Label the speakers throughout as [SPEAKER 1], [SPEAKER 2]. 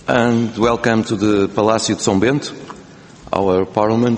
[SPEAKER 1] and welcome to the Palácio de São Bento, our parliament.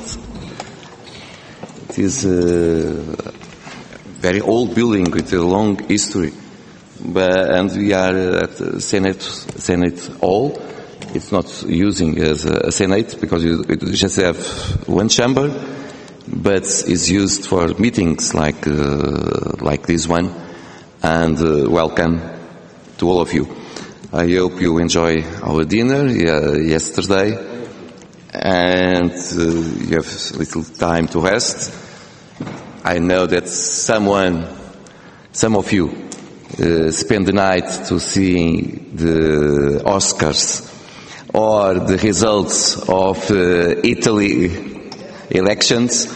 [SPEAKER 1] It is a very old building with a long history, and we are at the Senate Hall. It's not using as a Senate because it just have one chamber, but it's used for meetings like this one. And welcome to all of you. I hope you enjoy our dinner yesterday, and you have a little time to rest. I know that some of you spend the night to see the Oscars or the results of Italy elections.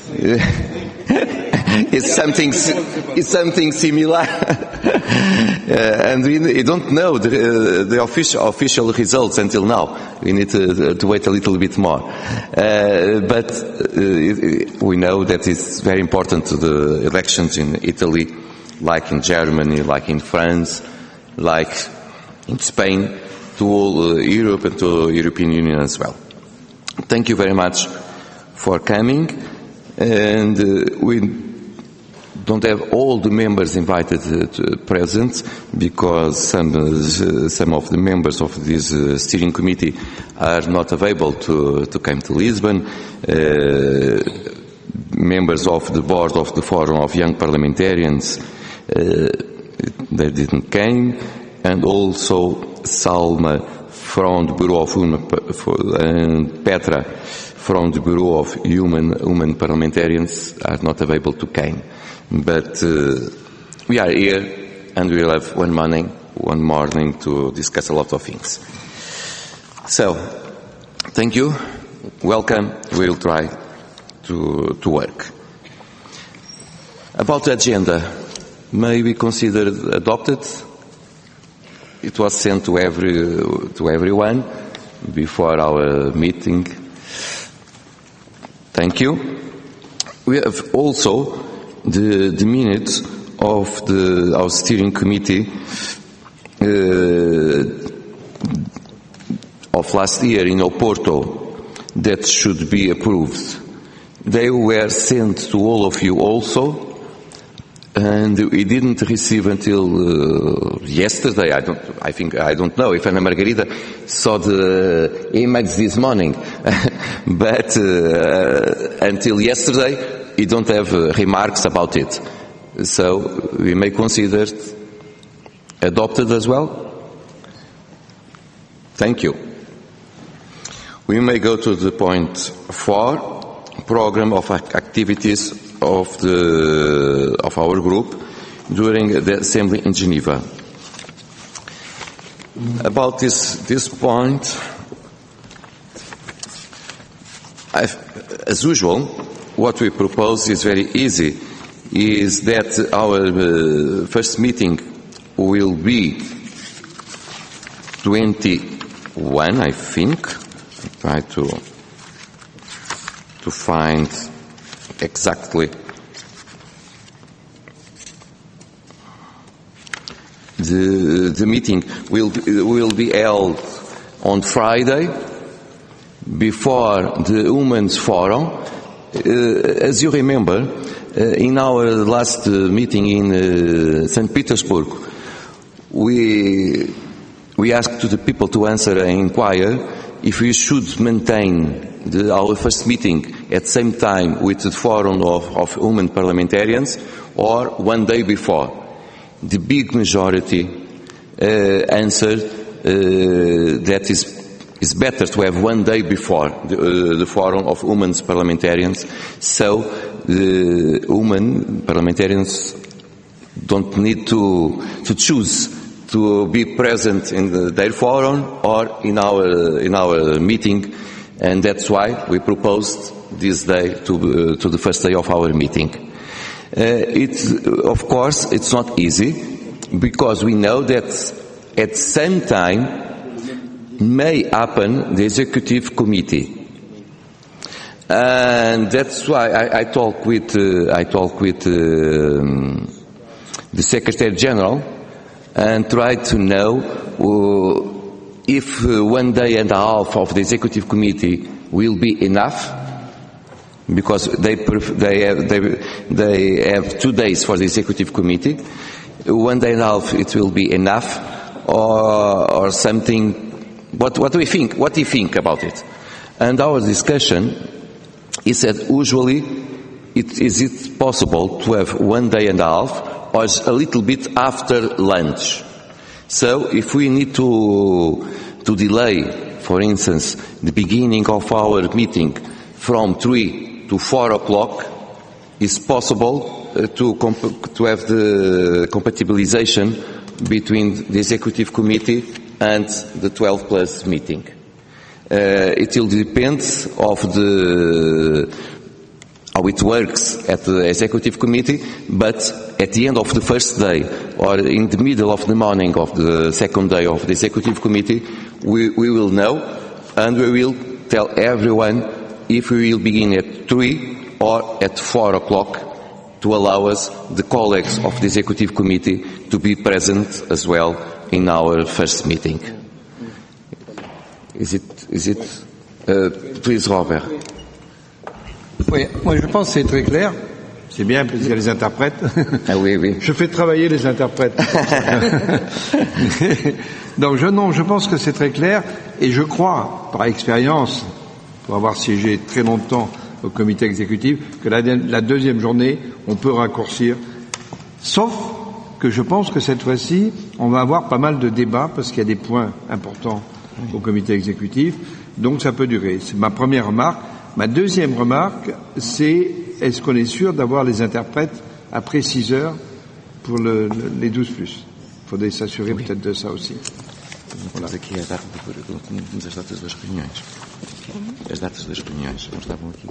[SPEAKER 1] It's something similar, and we don't know the official results until now. We need to wait a little bit more, but we know that it's very important to the elections in Italy, like in Germany, like in France, like in Spain, to all Europe and to the European Union as well. Thank you very much for coming, and we don't have all the members invited present because some of the members of this steering committee are not available to come to Lisbon. Members of the board of the Forum of Young Parliamentarians, they didn't came, and also Salma from the Bureau of Women and Petra from the Bureau of Women Parliamentarians are not available to come. But we are here, and we will have one morning to discuss a lot of things. So, thank you. Welcome. We will try to work. About the agenda, may we consider adopted? It was sent to everyone before our meeting. Thank you. We have also the minutes of our steering committee of last year in Oporto that should be approved. They were sent to all of you also, and we didn't receive until yesterday. I don't know if Ana Margarida saw the emails this morning, but until yesterday we don't have remarks about it. So we may consider it adopted as well. Thank you. We may go to the point 4, program of activities of our group during the assembly in Geneva. About this point, as usual, what we propose is very easy, is that our first meeting will be 21, I think. Try to find exactly the meeting will be held on Friday before the Women's Forum. As you remember, in our last meeting in St. Petersburg, we asked the people to answer and inquire if we should maintain our first meeting at the same time with the Forum of Women Parliamentarians or one day before. The big majority answered that it's better to have one day before the Forum of Women's Parliamentarians, so the women parliamentarians don't need to choose to be present in their forum or in our meeting, and that's why we proposed this day to the first day of our meeting. Of course, it's not easy because we know that at the same time may happen the executive committee, and that's why I talk with the Secretary General and try to know if 1 day and a half of the executive committee will be enough, because they have 2 days for the executive committee. 1 day and a half it will be enough, or something. What do you think? What do you think about it? And our discussion is that usually is it possible to have 1 day and a half, or a little bit after lunch. So if we need to delay, for instance, the beginning of our meeting from 3 to 4 o'clock, it's possible to have the compatibilization between the executive committee and the 12 plus meeting. It will depend of how it works at the executive committee, but at the end of the first day or in the middle of the morning of the second day of the executive committee, we will know, and we will tell everyone if we will begin at 3 or at 4 o'clock, to allow us, the colleagues of the executive committee, to be present as well in our first meeting. Is it? Please, Robert.
[SPEAKER 2] Oui, moi je pense que c'est très clair. C'est bien parce qu'il y a les interprètes.
[SPEAKER 1] Ah oui, oui.
[SPEAKER 2] Je fais travailler les interprètes. Donc je pense que c'est très clair, et je crois, par expérience, pour avoir siégé très longtemps au comité exécutif, que la deuxième journée, on peut raccourcir. Sauf que je pense que cette fois-ci, on va avoir pas mal de débats, parce qu'il y a des points importants au comité exécutif, donc ça peut durer. C'est ma première remarque. Ma deuxième remarque, c'est est-ce qu'on est sûr d'avoir les interprètes après 6 heures pour les 12+. Il faudrait s'assurer peut-être de ça aussi.
[SPEAKER 1] Voilà. Aqui a data temos as datas das reuniões. As datas das reuniões não estavam aqui.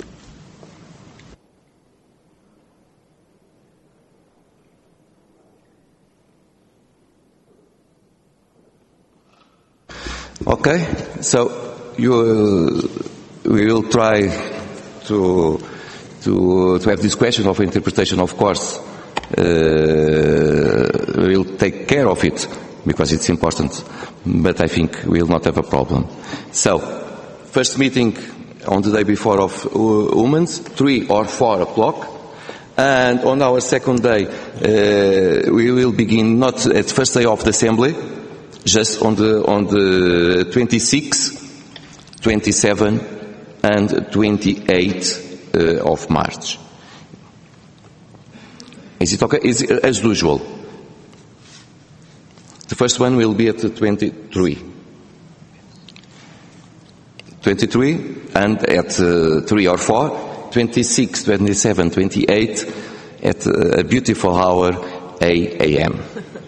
[SPEAKER 1] Okay, so we will try to have this question of interpretation. Of course, we will take care of it because it's important, but I think we will not have a problem. So, first meeting on the day before of Women's, 3 or 4 o'clock, and on our second day we will begin not at the first day of the assembly, just on the 26th, 27 and 28 of March. Is it okay? Is it as usual? The first one will be at the 23 and at 3 or 4, 26, 27, 28 at a beautiful hour, 8 a.m.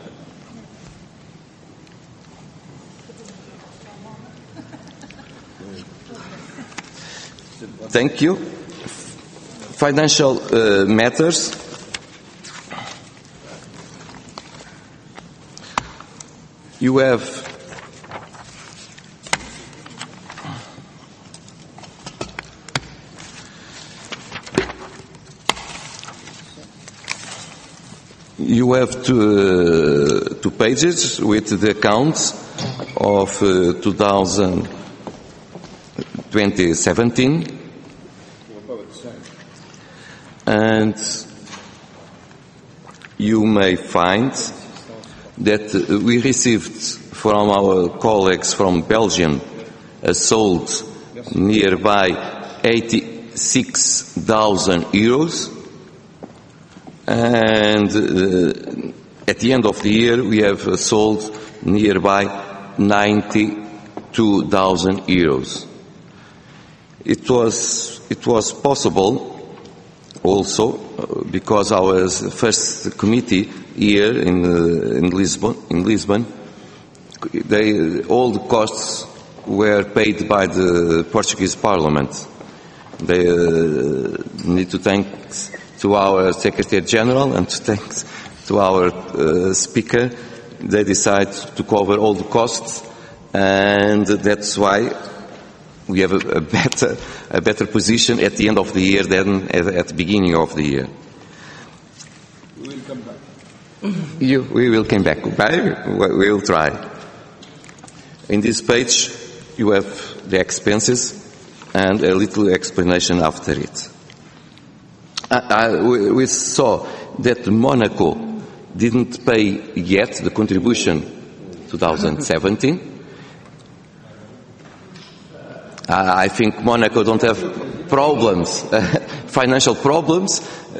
[SPEAKER 1] Thank you. Financial matters. You have two pages with the accounts of 2017, and you may find that we received from our colleagues from Belgium a sold nearby 86,000 euros, and at the end of the year we have sold nearby 92,000 euros. It was possible also because our first committee here in Lisbon, all the costs were paid by the Portuguese Parliament. They need to thank to our Secretary General and thanks to our Speaker. They decided to cover all the costs, and that's why we have a better position at the end of the year than at the beginning of the year.
[SPEAKER 2] We will come back.
[SPEAKER 1] We will come back. We will try. In this page, you have the expenses and a little explanation after it. We saw that Monaco didn't pay yet the contribution 2017. I think Monaco don't have problems, financial problems,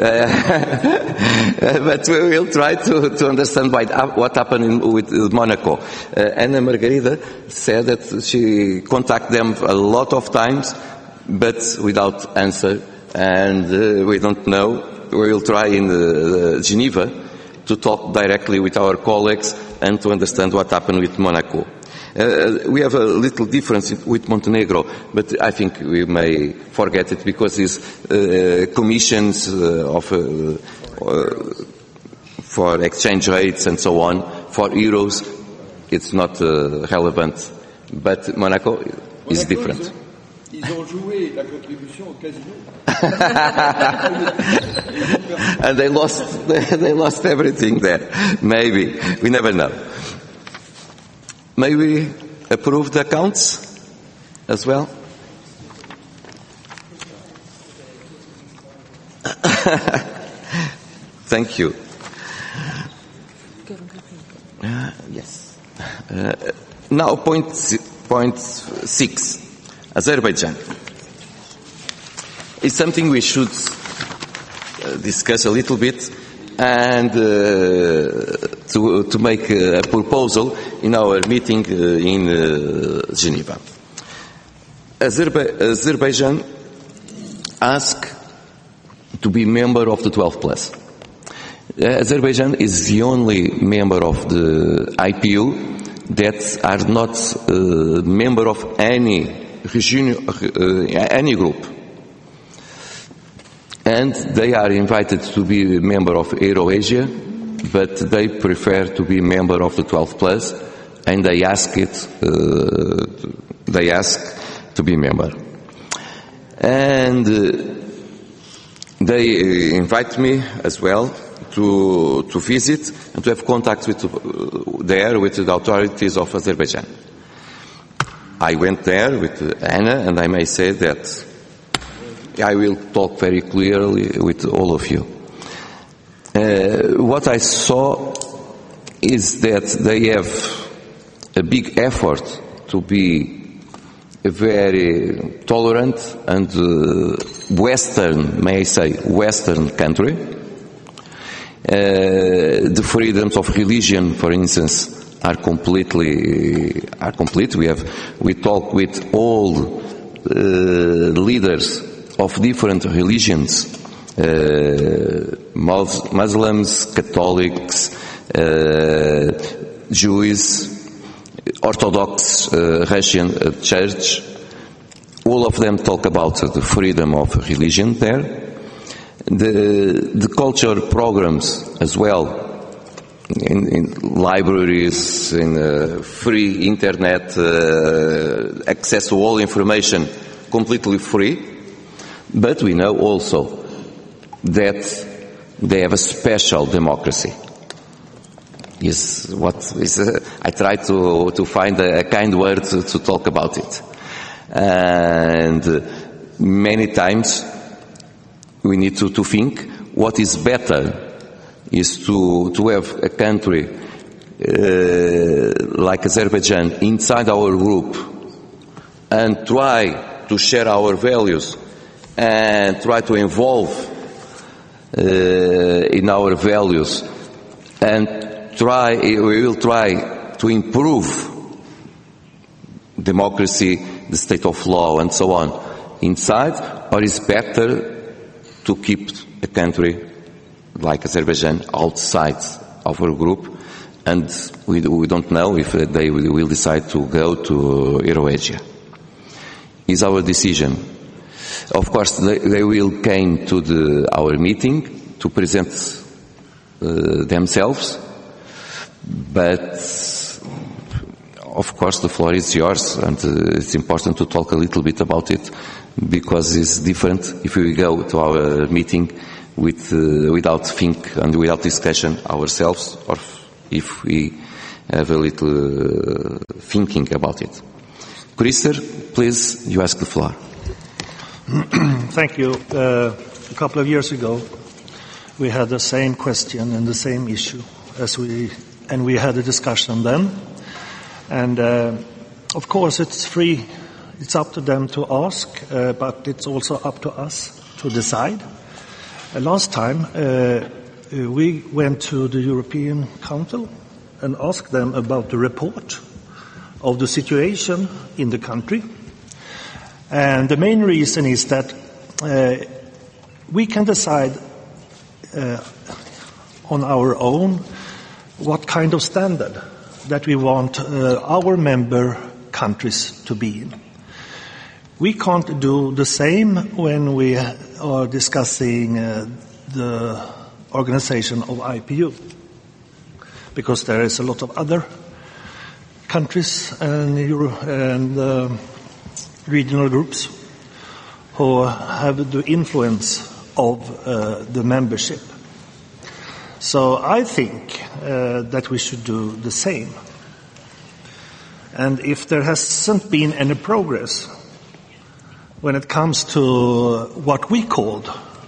[SPEAKER 1] but we will try to understand what happened with Monaco. Anna Margarida said that she contacted them a lot of times, but without answer, and we don't know. We will try in Geneva to talk directly with our colleagues and to understand what happened with Monaco. We have a little difference with Montenegro, but I think we may forget it because it's commissions for exchange rates and so on. For euros, it's not relevant. But Monaco is different.
[SPEAKER 2] Ils ont joué la contribution au casino.
[SPEAKER 1] And they lost everything there. Maybe. We never know. May we approve the accounts as well? Thank you. Yes. Now point 6. Azerbaijan. It's something we should discuss a little bit and to make a proposal in our meeting in Geneva. Azerbaijan asked to be member of the 12 plus. Azerbaijan is the only member of the IPU that are not member of any region, any group. And they are invited to be a member of Eurasia, but they prefer to be member of the 12 plus, and they ask to be member. And they invite me as well to visit and to have contact with the authorities of Azerbaijan. I went there with Anna, and I may say that I will talk very clearly with all of you. What I saw is that they have a big effort to be a very tolerant and Western, may I say, Western country. The freedoms of religion, for instance, are complete. We talk with all leaders of different religions, Muslims, Catholics, Jews, Orthodox Russian Church. All of them talk about the freedom of religion there. The culture programs as well, in libraries, in free internet, access to all information, completely free. But we know also that they have a special democracy. I try to find a kind word to talk about it. And many times we need to think what is better is to have a country like Azerbaijan inside our group and try to share our values and try to involve in our values and we will try to improve democracy, the state of law and so on inside, or is better to keep a country like Azerbaijan outside of our group, and we don't know if they will decide to go to Eurasia. It's our decision. Of course, they will come to our meeting to present themselves, but of course the floor is yours, and it's important to talk a little bit about it, because it's different if we go to our meeting without think and without discussion ourselves, or if we have a little thinking about it. Christer, please, you ask the floor.
[SPEAKER 3] Thank you. A couple of years ago, we had the same question and the same issue and we had a discussion then. And of course, it's free. It's up to them to ask, but it's also up to us to decide. Last time, we went to the European Council and asked them about the report of the situation in the country. And the main reason is that we can decide on our own what kind of standard that we want our member countries to be in. We can't do the same when we are discussing the organization of IPU, because there is a lot of other countries and regional groups who have the influence of the membership. So I think that we should do the same. And if there hasn't been any progress when it comes to what we called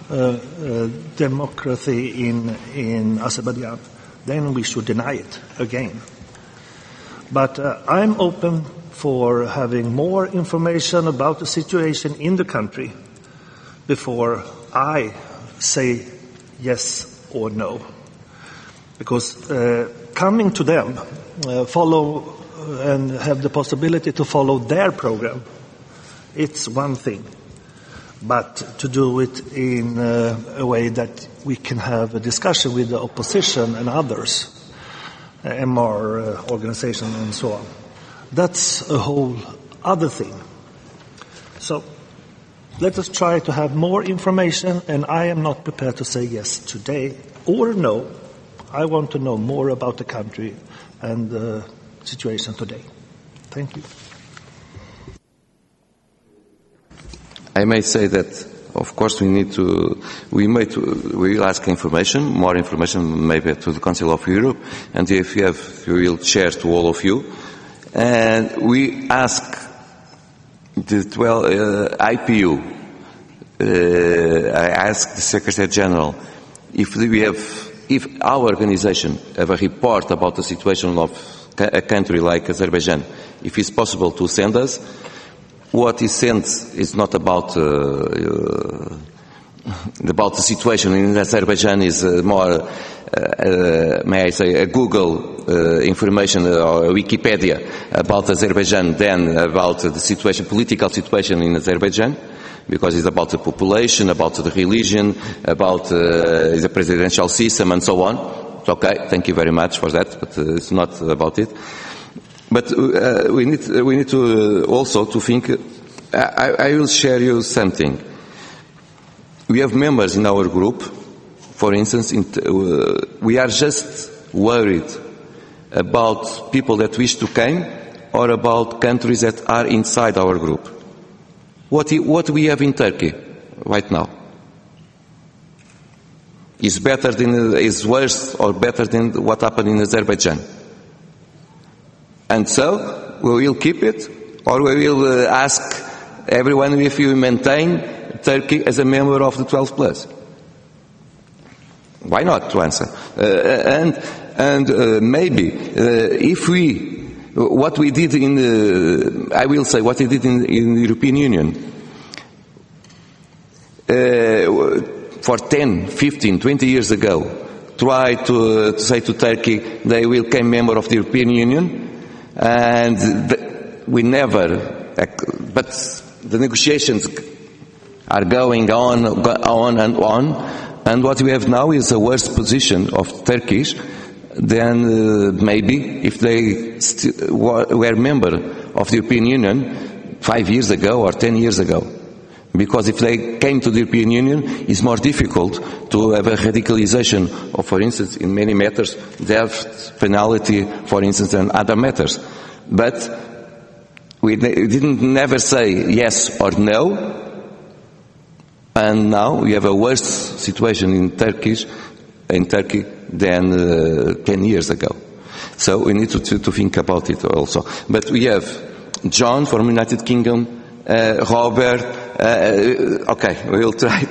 [SPEAKER 3] democracy in Azerbaijan, then we should deny it again. But I'm open for having more information about the situation in the country before I say yes or no. Because coming to them, follow and have the possibility to follow their program, it's one thing. But to do it in a way that we can have a discussion with the opposition and others, MR organization and so on, that's a whole other thing. So let us try to have more information, and I am not prepared to say yes today or no. I want to know more about the country and the situation today. Thank you.
[SPEAKER 1] I may say that, of course, we will ask information, more information maybe to the Council of Europe, and if you have, we will share to all of you. And we ask the IPU, I asked the Secretary General if our organization have a report about the situation of a country like Azerbaijan, if it's possible to send us. What is sent is not about the situation in Azerbaijan, is more, may I say, a Google information or a Wikipedia about Azerbaijan than about the situation, political situation in Azerbaijan, because it's about the population, about the religion, about the presidential system and so on. Okay, thank you very much for that, but it's not about it. But we need to also to think. I will share you something. We have members in our group. For instance, we are just worried about people that wish to come, or about countries that are inside our group. What we have in Turkey right now is worse or better than what happened in Azerbaijan. And so, we will keep it, or we will ask everyone if you maintain Turkey as a member of the 12 plus. Why not to answer? Maybe if what we did in the European Union for 10, 15, 20 years ago, try to say to Turkey they will become member of the European Union. And we never, but the negotiations are going on and on, and what we have now is a worse position of Turkey than maybe if they were member of the European Union 5 years ago or 10 years ago. Because if they came to the European Union, it's more difficult to have a radicalization of, for instance, in many matters, death penalty, for instance, and other matters. But we didn't never say yes or no, and now we have a worse situation in Turkey than 10 years ago. So we need to think about it also. But we have John from United Kingdom, Robert, okay, we'll try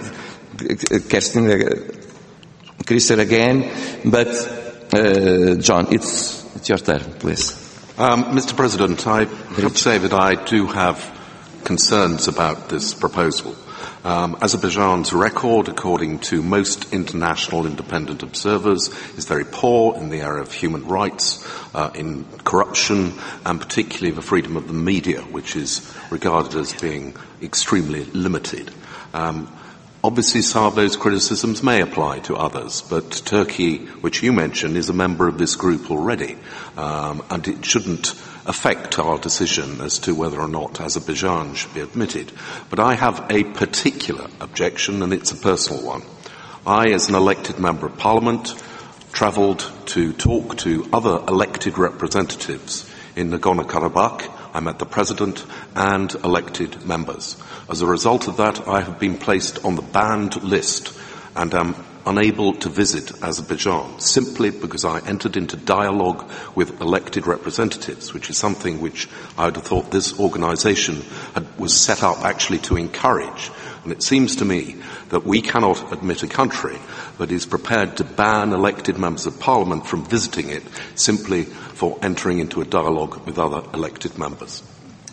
[SPEAKER 1] Christian again, but John, it's your turn, please.
[SPEAKER 4] Mr. President, I have to say that I do have concerns about this proposal. Azerbaijan's record, according to most international independent observers, is very poor in the area of human rights, in corruption, and particularly the freedom of the media, which is regarded as being extremely limited. Obviously, some of those criticisms may apply to others, but Turkey, which you mentioned, is a member of this group already, and it shouldn't affect our decision as to whether or not Azerbaijan should be admitted. But I have a particular objection, and it's a personal one. I, as an elected member of Parliament, travelled to talk to other elected representatives in Nagorno-Karabakh. I met the President and elected members. As a result of that, I have been placed on the banned list and am unable to visit Azerbaijan simply because I entered into dialogue with elected representatives, which is something which I would have thought this organisation was set up actually to encourage. And it seems to me that we cannot admit a country that is prepared to ban elected members of Parliament from visiting it simply for entering into a dialogue with other elected members.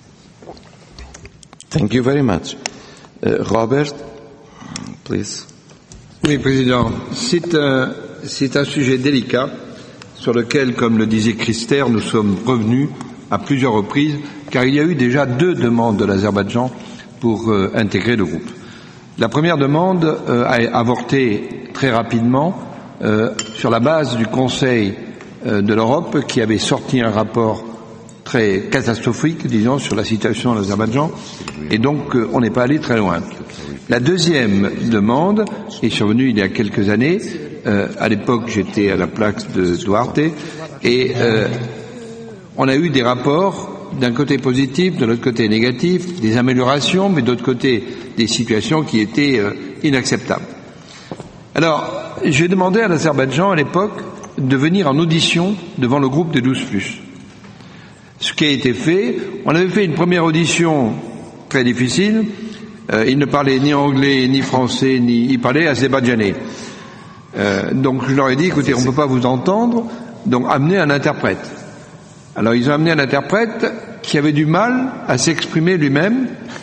[SPEAKER 1] Thank you very much. Robert, please.
[SPEAKER 2] Oui, Président. C'est un sujet délicat sur lequel, comme le disait Christer, nous sommes revenus à plusieurs reprises, car il y a eu déjà 2 demandes de l'Azerbaïdjan pour intégrer le groupe. La première demande a avorté très rapidement sur la base du Conseil de l'Europe qui avait sorti un rapport très catastrophique, disons, sur la situation en Azerbaïdjan, et donc on n'est pas allé très loin. La deuxième demande est survenue il y a quelques années. À l'époque, j'étais à la place de Duarte, et on a eu des rapports, d'un côté positif, de l'autre côté négatif, des améliorations, mais d'autre côté des situations qui étaient inacceptables. Alors, j'ai demandé à l'Azerbaïdjan à l'époque de venir en audition devant le groupe des 12+. Ce qui a été fait, on avait fait une première audition très difficile. Il ne parlait ni anglais, ni français, il parlait azerbaïdjanais. Donc je leur ai dit, écoutez, on ne peut pas vous entendre, donc amenez un interprète. Alors ils ont amené un interprète qui avait du mal à s'exprimer lui-même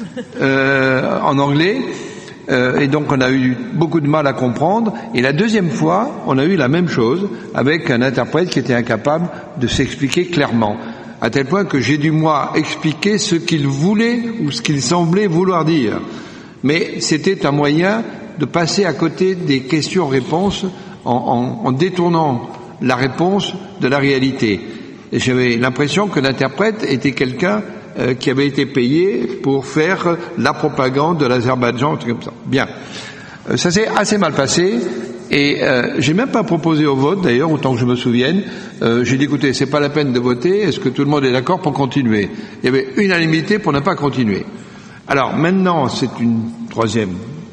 [SPEAKER 2] en anglais, et donc on a eu beaucoup de mal à comprendre. Et la deuxième fois, on a eu la même chose avec un interprète qui était incapable de s'expliquer clairement, à tel point que j'ai dû moi expliquer ce qu'il voulait ou ce qu'il semblait vouloir dire. Mais c'était un moyen de passer à côté des questions-réponses en détournant la réponse de la réalité. Et j'avais l'impression que l'interprète était quelqu'un qui avait été payé pour faire la propagande de l'Azerbaïdjan, un truc comme ça. Bien. Ça s'est assez mal passé. Et j'ai même pas proposé au vote, d'ailleurs, autant que je me souvienne. J'ai dit, écoutez, c'est pas la peine de voter, est-ce que tout le monde est d'accord pour continuer? Il y avait unanimité pour ne pas continuer. Alors maintenant, c'est une troisième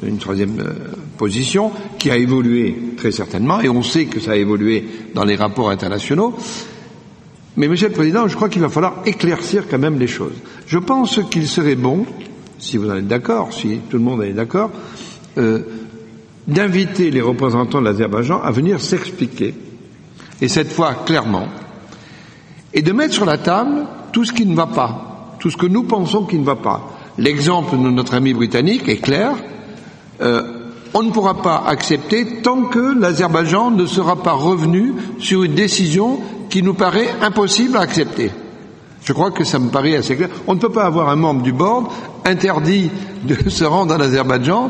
[SPEAKER 2] position qui a évolué très certainement, et on sait que ça a évolué dans les rapports internationaux. Mais Monsieur le Président, je crois qu'il va falloir éclaircir quand même les choses. Je pense qu'il serait bon, si vous en êtes d'accord, si tout le monde est d'accord, d'inviter les représentants de l'Azerbaïdjan à venir s'expliquer, et cette fois clairement, et de mettre sur la table tout ce qui ne va pas, tout ce que nous pensons qui ne va pas. L'exemple de notre ami britannique est clair, on ne pourra pas accepter tant que l'Azerbaïdjan ne sera pas revenu sur une décision qui nous paraît impossible à accepter. Je crois que ça me paraît assez clair. On ne peut pas avoir un membre du board interdit de se rendre en Azerbaïdjan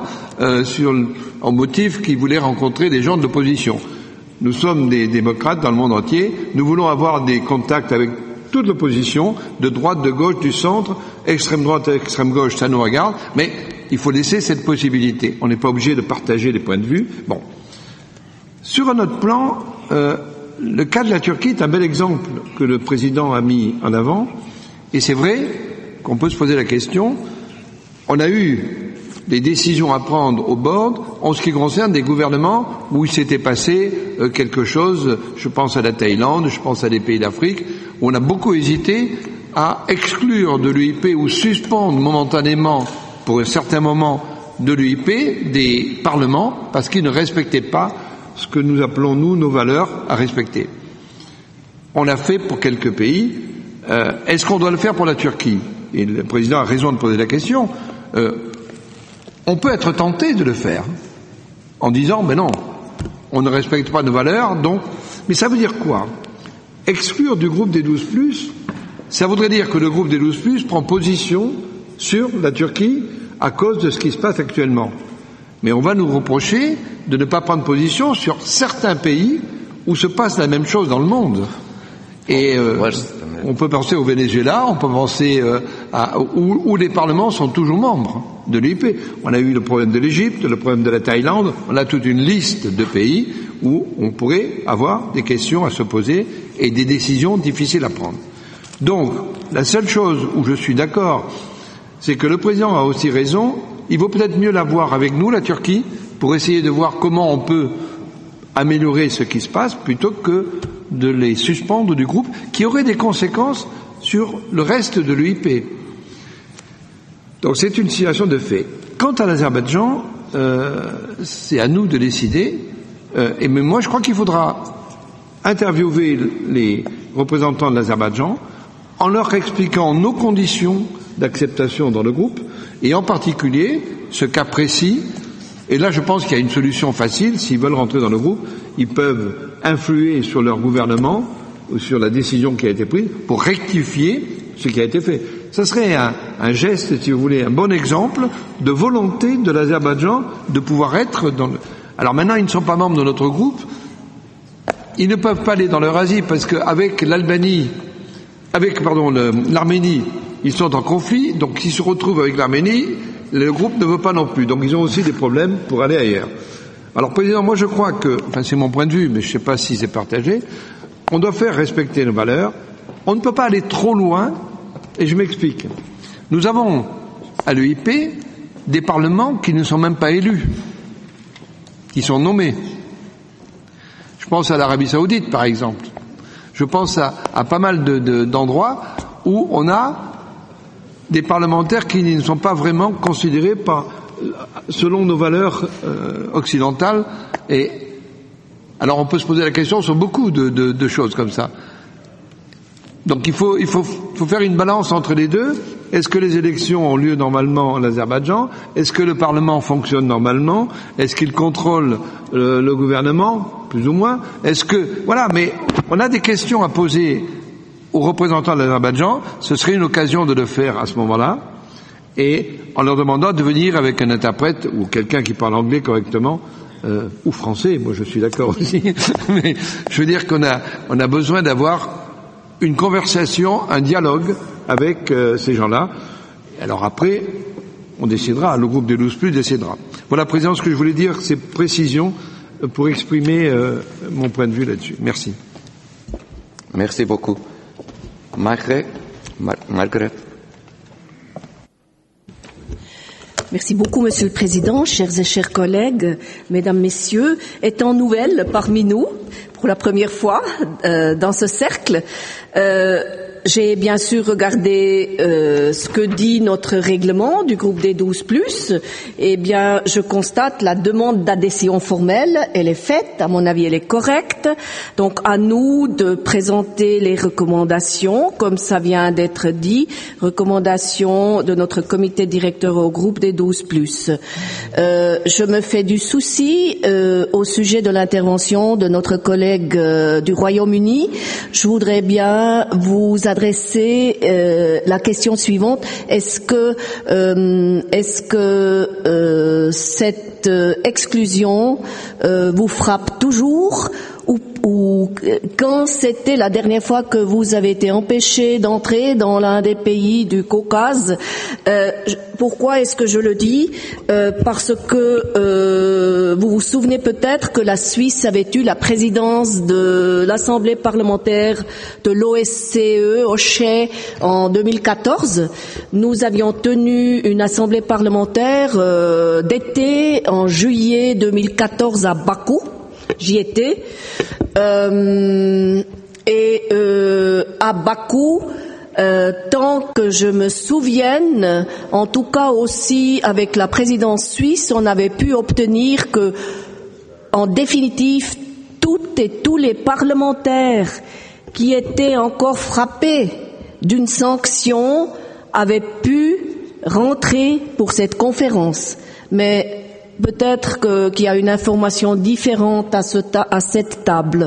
[SPEAKER 2] en motif qu'il voulait rencontrer des gens de l'opposition. Nous sommes des démocrates dans le monde entier. Nous voulons avoir des contacts avec toute l'opposition, de droite, de gauche, du centre, extrême droite, extrême gauche, ça nous regarde. Mais il faut laisser cette possibilité. On n'est pas obligé de partager des points de vue. Bon. Sur un autre plan, le cas de la Turquie est un bel exemple que le président a mis en avant. Et c'est vrai qu'on peut se poser la question. On a eu des décisions à prendre au board en ce qui concerne des gouvernements où il s'était passé quelque chose, je pense à la Thaïlande, je pense à des pays d'Afrique, où on a beaucoup hésité à exclure de l'UIP ou suspendre momentanément, pour un certain moment, de l'UIP des parlements parce qu'ils ne respectaient pas ce que nous appelons, nous, nos valeurs à respecter. On l'a fait pour quelques pays. Est-ce qu'on doit le faire pour la Turquie? Et le président a raison de poser la question. On peut être tenté de le faire en disant, mais non, on ne respecte pas nos valeurs, donc... Mais ça veut dire quoi? Exclure du groupe des 12+, ça voudrait dire que le groupe des 12+, prend position sur la Turquie à cause de ce qui se passe actuellement. Mais on va nous reprocher de ne pas prendre position sur certains pays où se passe la même chose dans le monde. Et on peut penser au Venezuela, on peut penser où les parlements sont toujours membres de l'UIP. On a eu le problème de l'Égypte, le problème de la Thaïlande, on a toute une liste de pays où on pourrait avoir des questions à se poser et des décisions difficiles à prendre. Donc, la seule chose où je suis d'accord, c'est que le président a aussi raison, il vaut peut-être mieux la voir avec nous, la Turquie, pour essayer de voir comment on peut améliorer ce qui se passe, plutôt que de les suspendre du groupe, qui aurait des conséquences sur le reste de l'UIP. Donc c'est une situation de fait. Quant à l'Azerbaïdjan, c'est à nous de décider, mais moi je crois qu'il faudra interviewer les représentants de l'Azerbaïdjan en leur expliquant nos conditions d'acceptation dans le groupe, et en particulier ce cas précis. Et là, je pense qu'il y a une solution facile. S'ils veulent rentrer dans le groupe, ils peuvent influer sur leur gouvernement ou sur la décision qui a été prise pour rectifier ce qui a été fait. Ça serait un geste, si vous voulez, un bon exemple de volonté de l'Azerbaïdjan de pouvoir être dans le... Alors maintenant, ils ne sont pas membres de notre groupe. Ils ne peuvent pas aller dans l'Eurasie parce qu'avec l'Arménie, ils sont en conflit. Donc s'ils se retrouvent avec l'Arménie, le groupe ne veut pas non plus, donc ils ont aussi des problèmes pour aller ailleurs. Alors, Président, moi je crois que, enfin c'est mon point de vue, mais je ne sais pas si c'est partagé, on doit faire respecter nos valeurs, on ne peut pas aller trop loin, et je m'explique. Nous avons, à l'UIP, des parlements qui ne sont même pas élus, qui sont nommés. Je pense à l'Arabie Saoudite, par exemple. Je pense à pas mal d'endroits où on a des parlementaires qui ne sont pas vraiment considérés selon nos valeurs occidentales. Et alors on peut se poser la question sur beaucoup de choses comme ça. Donc il faut faire une balance entre les deux. Est-ce que les élections ont lieu normalement en Azerbaïdjan? Est-ce que le Parlement fonctionne normalement? Est-ce qu'il contrôle le gouvernement, plus ou moins? Voilà, mais on a des questions à poser aux représentants de l'Azerbaïdjan. Ce serait une occasion de le faire à ce moment-là, et en leur demandant de venir avec un interprète ou quelqu'un qui parle anglais correctement, ou français, moi je suis d'accord aussi, mais je veux dire qu'on a besoin d'avoir une conversation, un dialogue avec ces gens-là. Alors après, on décidera, le groupe des 12+, décidera. Voilà, Président, ce que je voulais dire, c'est précision pour exprimer mon point de vue là-dessus. Merci.
[SPEAKER 1] Merci beaucoup. Margaret.
[SPEAKER 5] Merci beaucoup, Monsieur le Président, chers et chers collègues, Mesdames, Messieurs. Étant nouvelle parmi nous, pour la première fois dans ce cercle, j'ai bien sûr regardé ce que dit notre règlement du groupe des 12+. Eh bien, je constate la demande d'adhésion formelle, elle est faite, à mon avis elle est correcte. Donc à nous de présenter les recommandations, comme ça vient d'être dit, recommandations de notre comité directeur au groupe des 12+. Je me fais du souci au sujet de l'intervention de notre collègue du Royaume-Uni. Je voudrais bien vous adresser la question suivante. Est-ce que cette exclusion vous frappe toujours, ou quand c'était la dernière fois que vous avez été empêché d'entrer dans l'un des pays du Caucase? Pourquoi est-ce que je le dis? Parce que vous vous souvenez peut-être que la Suisse avait eu la présidence de l'Assemblée parlementaire de l'OSCE, OSCE, en 2014. Nous avions tenu une assemblée parlementaire d'été en juillet 2014 à Bakou. J'y étais. À Bakou, tant que je me souvienne, en tout cas aussi avec la présidence suisse, on avait pu obtenir que, en définitive, toutes et tous les parlementaires qui étaient encore frappés d'une sanction avaient pu rentrer pour cette conférence. Mais peut-être qu'il y a une information différente à cette table.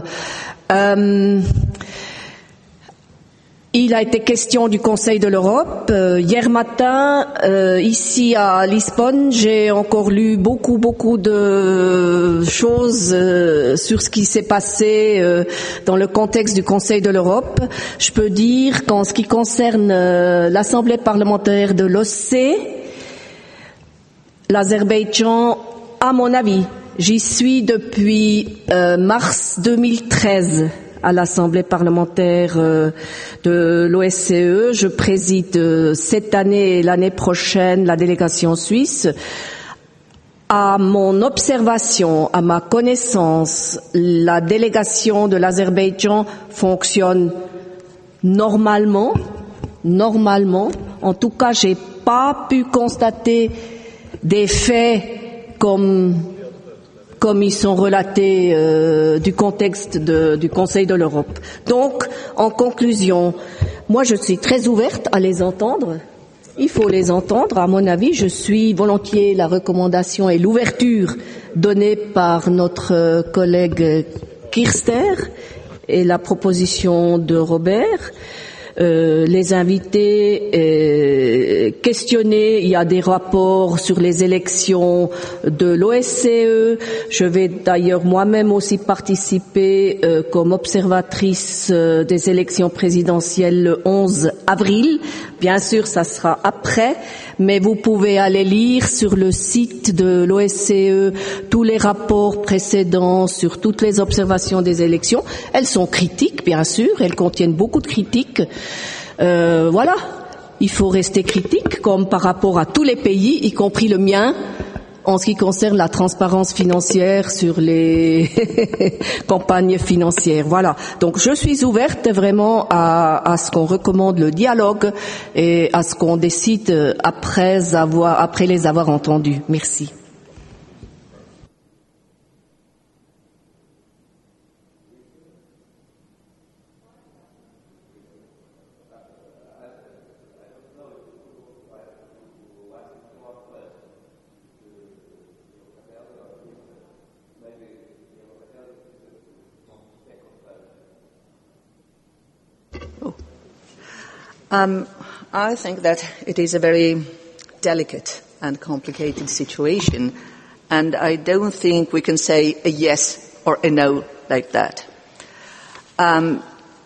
[SPEAKER 5] Il a été question du Conseil de l'Europe. Hier matin, ici à Lisbonne, j'ai encore lu beaucoup de choses sur ce qui s'est passé dans le contexte du Conseil de l'Europe. Je peux dire qu'en ce qui concerne l'Assemblée parlementaire de l'OSCE, l'Azerbaïdjan, à mon avis, j'y suis depuis mars 2013 à l'Assemblée parlementaire de l'OSCE. Je préside cette année et l'année prochaine la délégation suisse. À mon observation, à ma connaissance, la délégation de l'Azerbaïdjan fonctionne normalement. En tout cas, j'ai pas pu constater des faits comme ils sont relatés du contexte du Conseil de l'Europe. Donc, en conclusion, moi je suis très ouverte à les entendre. Il faut les entendre. À mon avis, je suis volontiers la recommandation et l'ouverture donnée par notre collègue Kirster et la proposition de Robert. Les invités questionnés. Il y a des rapports sur les élections de l'OSCE. Je vais d'ailleurs moi-même aussi participer comme observatrice des élections présidentielles le 11 avril. Bien sûr, ça sera après, mais vous pouvez aller lire sur le site de l'OSCE tous les rapports précédents sur toutes les observations des élections. Elles sont critiques, bien sûr, elles contiennent beaucoup de critiques. Voilà, il faut rester critique, comme par rapport à tous les pays, y compris le mien, en ce qui concerne la transparence financière sur les campagnes financières. Voilà. Donc je suis ouverte vraiment à ce qu'on recommande le dialogue et à ce qu'on décide après les avoir entendus. Merci.
[SPEAKER 6] I think that it is a very delicate and complicated situation, and I don't think we can say a yes or a no like that. I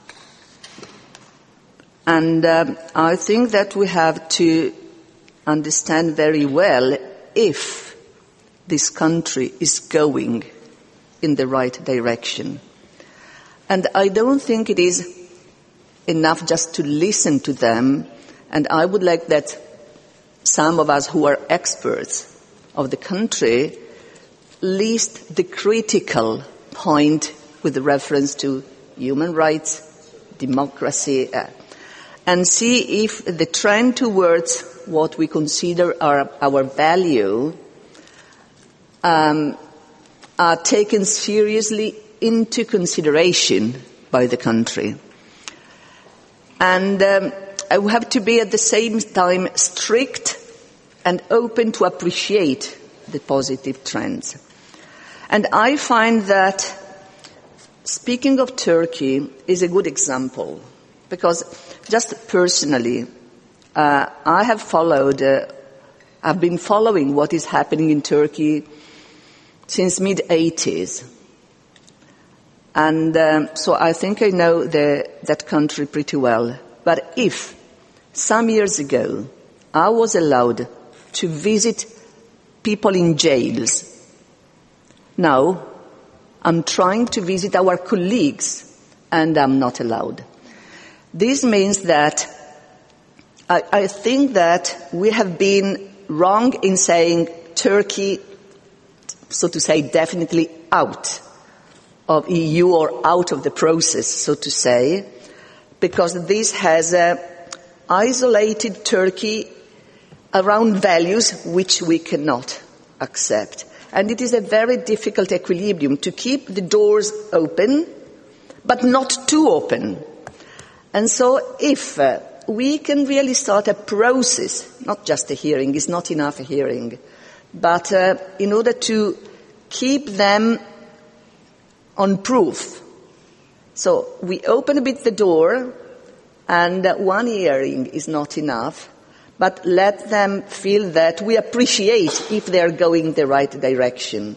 [SPEAKER 6] think that we have to understand very well if this country is going in the right direction. And I don't think it is enough just to listen to them, and I would like that some of us who are experts of the country list the critical point with reference to human rights, democracy, and see if the trend towards what we consider our value are taken seriously into consideration by the country. And I have to be at the same time strict and open to appreciate the positive trends. And I find that speaking of Turkey is a good example, because just personally, I've been following what is happening in Turkey since mid-80s. And so I think I know that country pretty well. But if some years ago I was allowed to visit people in jails Now, I'm trying to visit our colleagues, and I'm not allowed. This means that I think that we have been wrong in saying Turkey, so to say, definitely out of EU or out of the process, so to say, because this has isolated Turkey around values which we cannot accept. And it is a very difficult equilibrium to keep the doors open, but not too open. And so if we can really start a process, not just a hearing, it's not enough a hearing, but in order to keep them on proof. So we open a bit the door, and one hearing is not enough, but let them feel that we appreciate if they're going the right direction.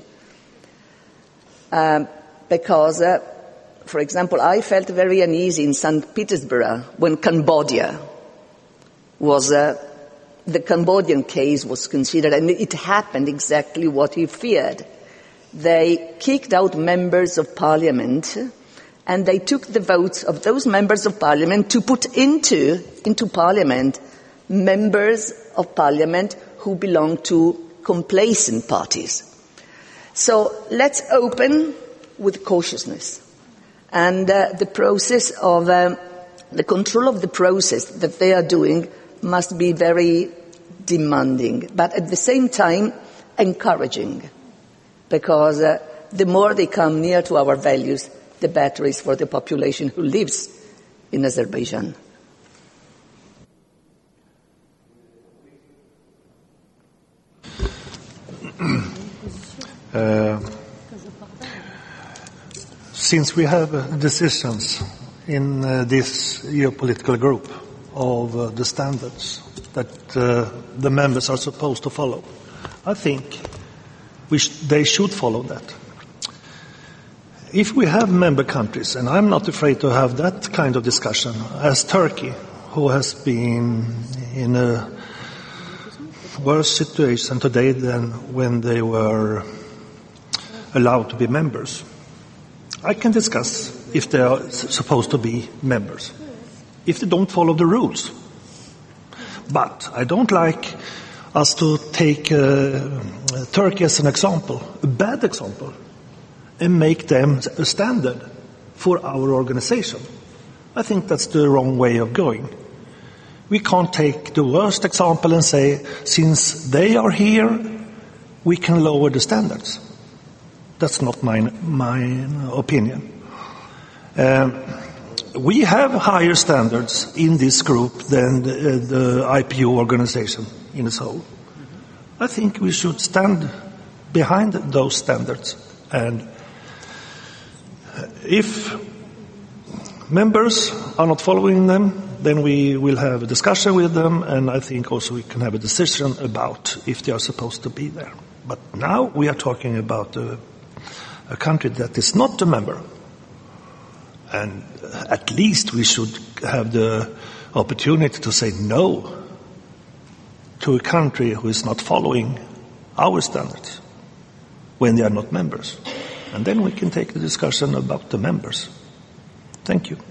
[SPEAKER 6] Because, for example, I felt very uneasy in St. Petersburg when Cambodia was, the Cambodian case was considered, and it happened exactly what he feared. They kicked out members of parliament, and they took the votes of those members of parliament to put into parliament members of parliament who belong to complacent parties. So let's open with cautiousness. And the process of, the control of the process that they are doing must be very demanding, but at the same time encouraging, because the more they come near to our values, the better is for the population who lives in Azerbaijan.
[SPEAKER 3] Since we have decisions in this geopolitical group of the standards that the members are supposed to follow, I think they should follow that. If we have member countries, and I'm not afraid to have that kind of discussion, as Turkey, who has been in a worse situation today than when they were allowed to be members, I can discuss if they are supposed to be members, if they don't follow the rules. But I don't like us to take Turkey as an example, a bad example, and make them a standard for our organization. I think that's the wrong way of going. We can't take the worst example and say, since they are here, we can lower the standards. That's not my opinion. We have higher standards in this group than the IPU organization in its whole. I think we should stand behind those standards. And if members are not following them, then we will have a discussion with them, and I think also we can have a decision about if they are supposed to be there. But now we are talking about a country that is not a member. And at least we should have the opportunity to say no to a country who is not following our standards when they are not members. And then we can take the discussion about the members. Thank you.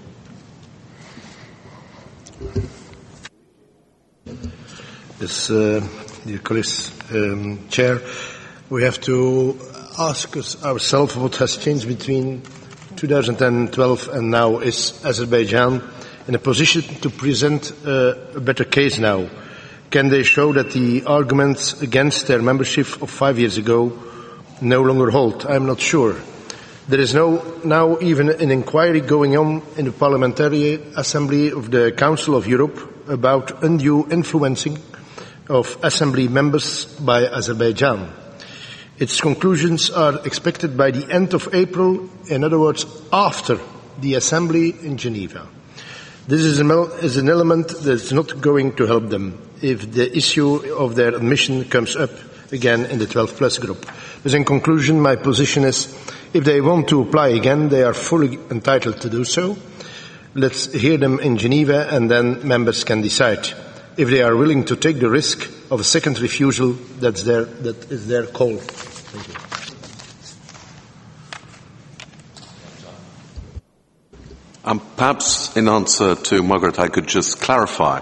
[SPEAKER 7] Yes, dear colleagues, Chair, we have to ask ourselves what has changed between 2012 and now. Is Azerbaijan in a position to present a better case now? Can they show that the arguments against their membership of 5 years ago no longer hold? I'm not sure. There is now even an inquiry going on in the Parliamentary Assembly of the Council of Europe about undue influencing of Assembly members by Azerbaijan. Its conclusions are expected by the end of April, in other words, after the Assembly in Geneva. This is an element that's not going to help them if the issue of their admission comes up again in the 12 plus group. But in conclusion, my position is, if they want to apply again, they are fully entitled to do so. Let's hear them in Geneva, and then members can decide. If they are willing to take the risk of a second refusal, that is their call. Thank you.
[SPEAKER 4] Perhaps in answer to Margaret, I could just clarify.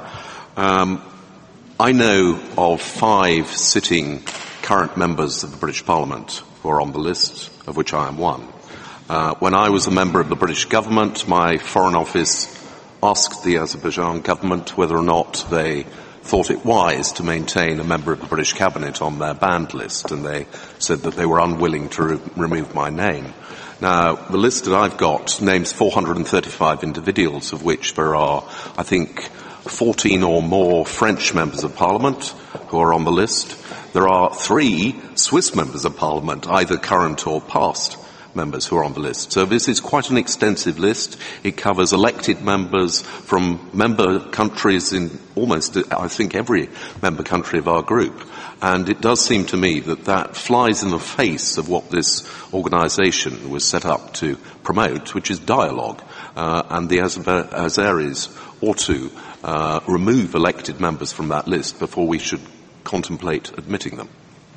[SPEAKER 4] I know of 5 sitting current members of the British Parliament who are on the list, of which I am one. When I was a member of the British government, my Foreign Office asked the Azerbaijan government whether or not they thought it wise to maintain a member of the British cabinet on their banned list, and they said that they were unwilling to remove my name. Now, the list that I've got names 435 individuals, of which there are, I think, 14 or more French members of parliament who are on the list. There are 3 Swiss members of parliament, either current or past members, who are on the list. So this is quite an extensive list. It covers elected members from member countries in almost, I think, every member country of our group. And it does seem to me that that flies in the face of what this organisation was set up to promote, which is dialogue. And the Azeris ought to remove elected members from that list before we should contemplate admitting them.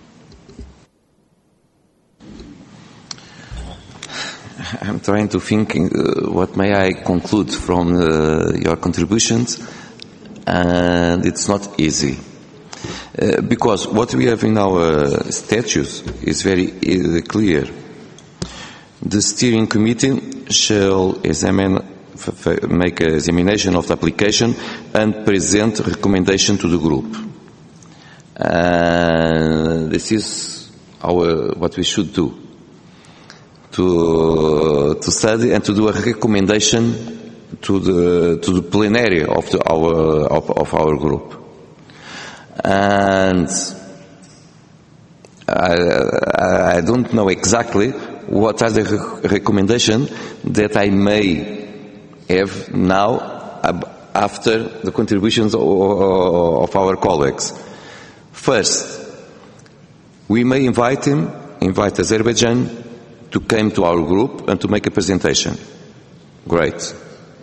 [SPEAKER 1] I'm trying to think what may I conclude from your contributions, and it's not easy. Because what we have in our statutes is very clear. The steering committee shall make an examination of the application and present recommendation to the group. This is what we should do. To study and to do a recommendation to the plenary of our group. And I don't know exactly what are the recommendations that I may have now after the contributions of our colleagues. First, we may invite Azerbaijan to come to our group and to make a presentation. Great.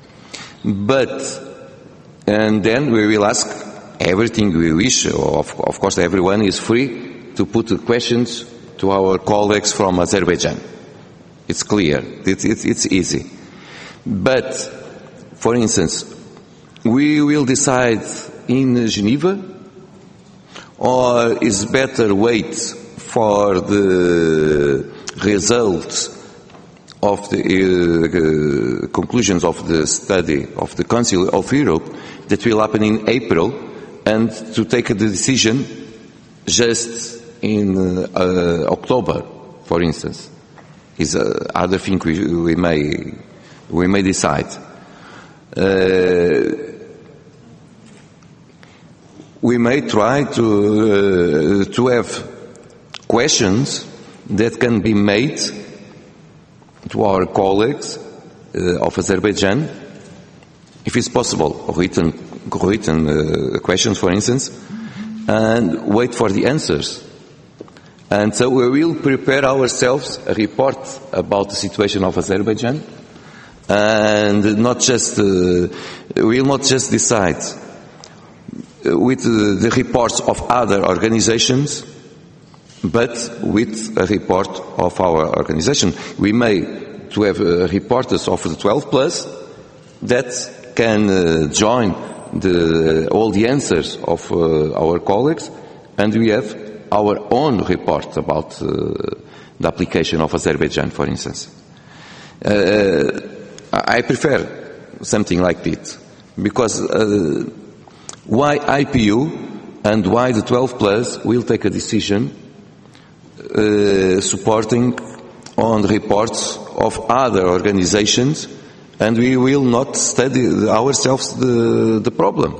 [SPEAKER 1] And then we will ask everything we wish. Of course, everyone is free to put questions to our colleagues from Azerbaijan. It's clear. It's easy. But, for instance, we will decide in Geneva, or is better wait for the results of the conclusions of the study of the Council of Europe that will happen in April, and to take the decision just in October, for instance, is other thing we may decide. We may try to have questions that can be made to our colleagues of Azerbaijan, if it's possible, written questions, for instance, and wait for the answers. And so we will prepare ourselves a report about the situation of Azerbaijan, and not just we will not just decide with the reports of other organizations, but with a report of our organization. We may to have reporters of the 12 plus that can join all the answers of our colleagues, and we have our own report about the application of Azerbaijan, for instance. I prefer something like this, because why IPU and why the 12 plus will take a decision supporting on reports of other organizations, and we will not study ourselves the problem.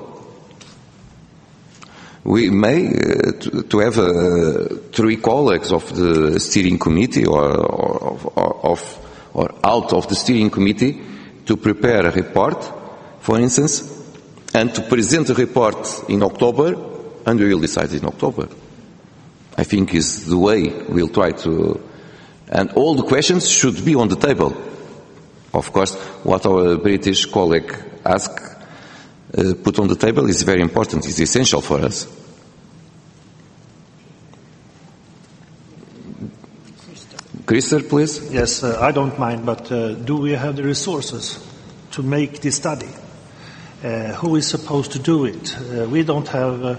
[SPEAKER 1] We may to have 3 colleagues of the steering committee or out of the steering committee to prepare a report, for instance, and to present a report in October, and we will decide in October. I think is the way we'll try to, and all the questions should be on the table. Of course, what our British colleague put on the table is very important, is essential for us.
[SPEAKER 3] Christer, please. Yes, I don't mind, but do we have the resources to make this study. Who is supposed to do it? We don't have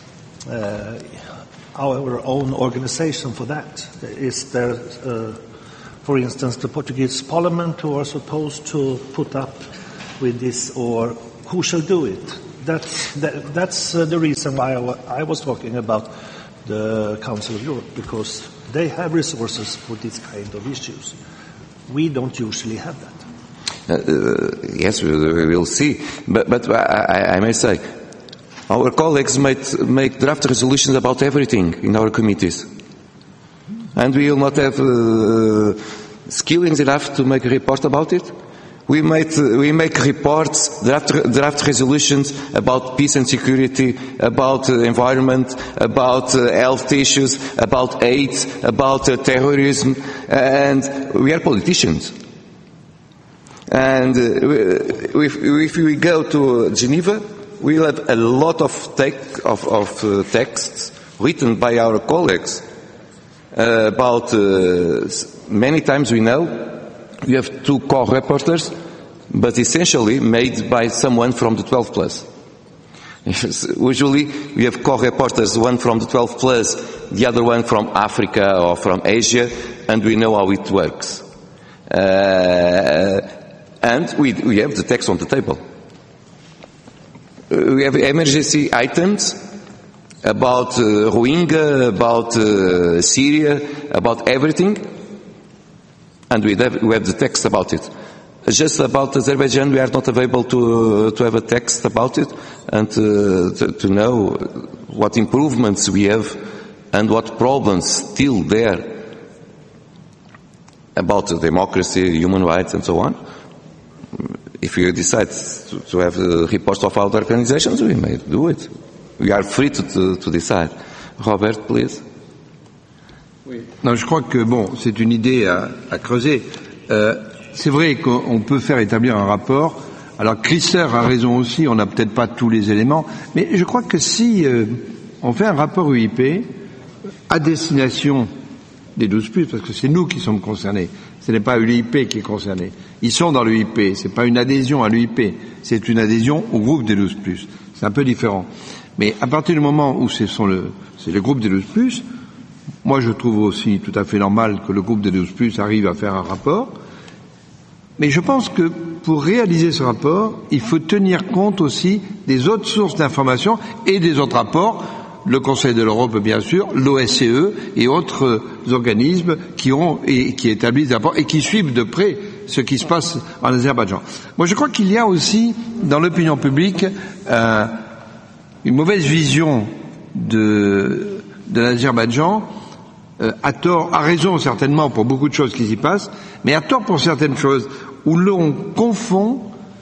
[SPEAKER 3] our own organization for that. Is there, for instance, the Portuguese Parliament who are supposed to put up with this, or who shall do it? That's the reason why I was talking about the Council of Europe, because they have resources for this kind of issues. We don't usually have that.
[SPEAKER 1] Yes, we will see. But I may say, our colleagues make draft resolutions about everything in our committees. And we will not have skillings enough to make a report about it. We make reports, draft resolutions about peace and security, about environment, about health issues, about AIDS, about terrorism, and we are politicians. And if we go to Geneva, we'll have a lot of texts written by our colleagues about many times we know we have two co-reporters, but essentially made by someone from the 12 plus. Usually we have co-reporters, one from the 12 plus, the other one from Africa or from Asia, and we know how it works. And we have the text on the table. We have emergency items about Rohingya, about Syria, about everything, and we have the text about it. Just about Azerbaijan, we are not able to have a text about it and to know what improvements we have and what problems still there about democracy, human rights, and so on. If we decide to have reports of our organizations, we may do it. We are free to decide. Robert, please.
[SPEAKER 2] Oui. Non, je crois que c'est une idée à creuser. C'est vrai qu'on peut faire établir un rapport. Alors Christer a raison aussi, on n'a peut-être pas tous les éléments, mais je crois que si on fait un rapport UIP à destination des 12+, parce que c'est nous qui sommes concernés, ce n'est pas l'UIP qui est concerné. Ils sont dans l'UIP, c'est pas une adhésion à l'UIP, c'est une adhésion au groupe des 12+. C'est un peu différent. Mais à partir du moment où c'est le groupe des 12+, moi je trouve aussi tout à fait normal que le groupe des 12+ arrive à faire un rapport. Mais je pense que pour réaliser ce rapport, il faut tenir compte aussi des autres sources d'informations et des autres rapports, le Conseil de l'Europe bien sûr, l'OSCE et autres organismes qui établissent des rapports et qui suivent de près ce qui se passe en Azerbaïdjan. Moi je crois qu'il y a aussi dans l'opinion publique une mauvaise vision de l'Azerbaïdjan, à tort, à raison certainement pour beaucoup de choses qui s'y passent, mais à tort pour certaines choses, où l'on confond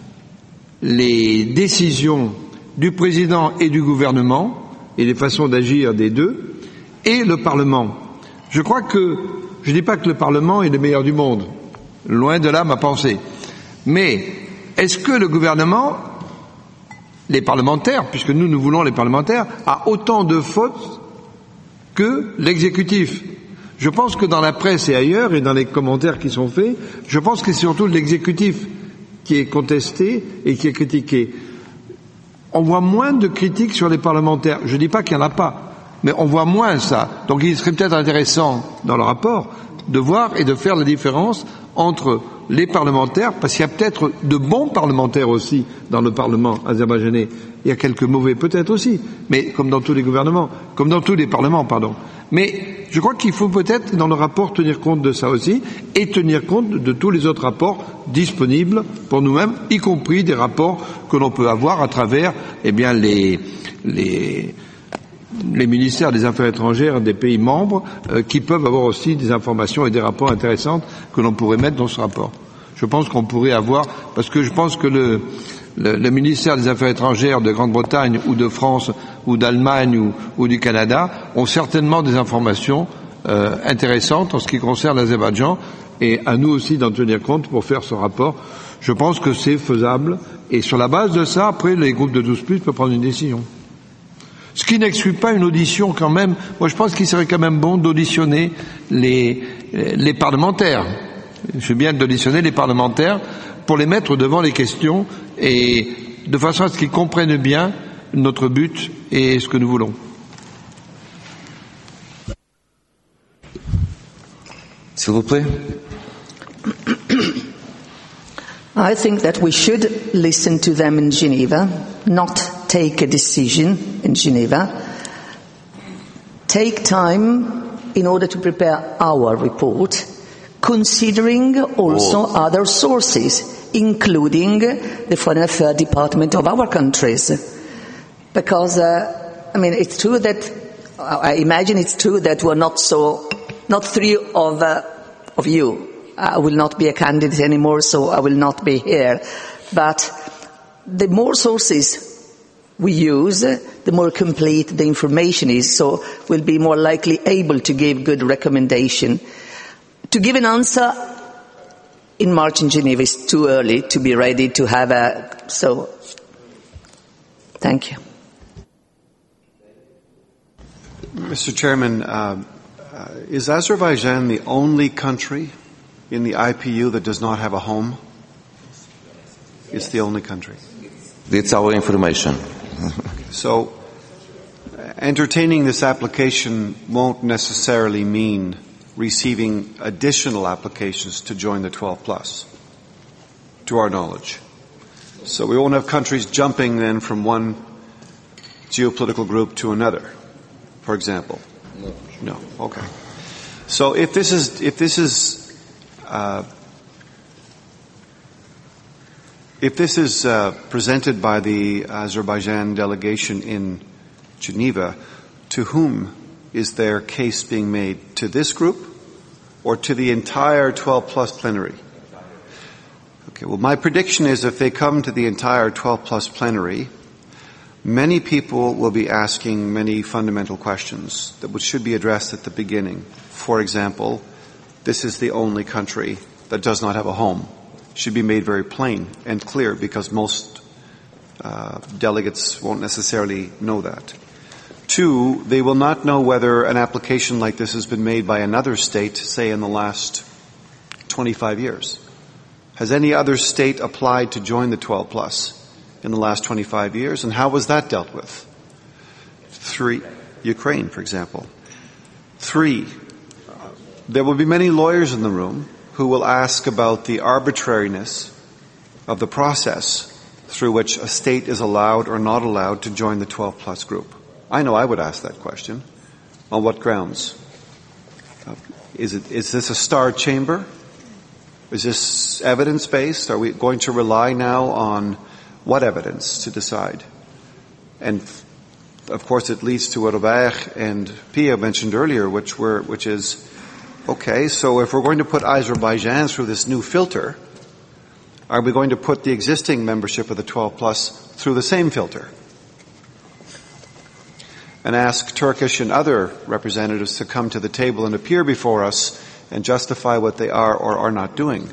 [SPEAKER 2] les décisions du président et du gouvernement, et les façons d'agir des deux, et le Parlement. Je crois que, je ne dis pas que le Parlement est le meilleur du monde, loin de là ma pensée, mais est-ce que le gouvernement, les parlementaires, puisque nous voulons les parlementaires, a autant de fautes que l'exécutif? Je pense que dans la presse et ailleurs, et dans les commentaires qui sont faits, je pense que c'est surtout l'exécutif qui est contesté et qui est critiqué. On voit moins de critiques sur les parlementaires. Je ne dis pas qu'il n'y en a pas, mais on voit moins ça. Donc il serait peut-être intéressant, dans le rapport, de voir et de faire la différence entre les parlementaires, parce qu'il y a peut-être de bons parlementaires aussi dans le Parlement azerbaïdjanais. Il y a quelques mauvais peut-être aussi, mais comme dans tous les gouvernements, comme dans tous les parlements, pardon. Mais je crois qu'il faut peut-être dans le rapport tenir compte de ça aussi et tenir compte de tous les autres rapports disponibles pour nous-mêmes, y compris des rapports que l'on peut avoir à travers les ministères des Affaires étrangères des pays membres qui peuvent avoir aussi des informations et des rapports intéressants que l'on pourrait mettre dans ce rapport. Je pense qu'on pourrait avoir, parce que je pense que le ministère des Affaires étrangères de Grande-Bretagne ou de France ou d'Allemagne ou du Canada ont certainement des informations intéressantes en ce qui concerne l'Azerbaïdjan et à nous aussi d'en tenir compte pour faire ce rapport. Je pense que c'est faisable et sur la base de ça, après, les groupes de 12+ peuvent prendre une décision. Ce qui n'exclut pas une audition quand même. Moi, je pense qu'il serait quand même bon d'auditionner les parlementaires. Je viens d'auditionner les parlementaires pour les mettre devant les questions et de façon à ce qu'ils comprennent bien notre but et ce que nous voulons.
[SPEAKER 1] S'il vous plaît.
[SPEAKER 6] I think that we should listen to them in Geneva, not take a decision in Geneva. Take time in order to prepare our report, considering also other sources, including the Foreign Affairs Department of our countries. Because, it's true that, I imagine it's true that we're not three of you. I will not be a candidate anymore, so I will not be here. But the more sources we use, the more complete the information is, so we'll be more likely able to give good recommendation. To give an answer in March in Geneva is too early to be ready to have thank you.
[SPEAKER 8] Mr. Chairman, is Azerbaijan the only country in the IPU that does not have a home? It's the only country.
[SPEAKER 1] It's our information.
[SPEAKER 8] So, entertaining this application won't necessarily mean receiving additional applications to join the 12+, to our knowledge. So we won't have countries jumping then from one geopolitical group to another, for example. No. Okay. So if this is presented by the Azerbaijan delegation in Geneva, to whom is their case being made? To this group or to the entire 12+ plenary? Okay, well, my prediction is if they come to the entire 12+ plenary, many people will be asking many fundamental questions that should be addressed at the beginning. For example, this is the only country that does not have a home. Should be made very plain and clear because most delegates won't necessarily know that. 2, they will not know whether an application like this has been made by another state, say in the last 25 years. Has any other state applied to join the 12+ in the last 25 years, and how was that dealt with? 3, Ukraine, for example. 3, there will be many lawyers in the room who will ask about the arbitrariness of the process through which a state is allowed or not allowed to join the 12+ group. I know I would ask that question. On what grounds? Is this a star chamber? Is this evidence-based? Are we going to rely now on what evidence to decide? And of course it leads to what Robert and Pia mentioned earlier, which is, okay, so if we're going to put Azerbaijan through this new filter, are we going to put the existing membership of the 12+ through the same filter? And ask Turkish and other representatives to come to the table and appear before us and justify what they are or are not doing.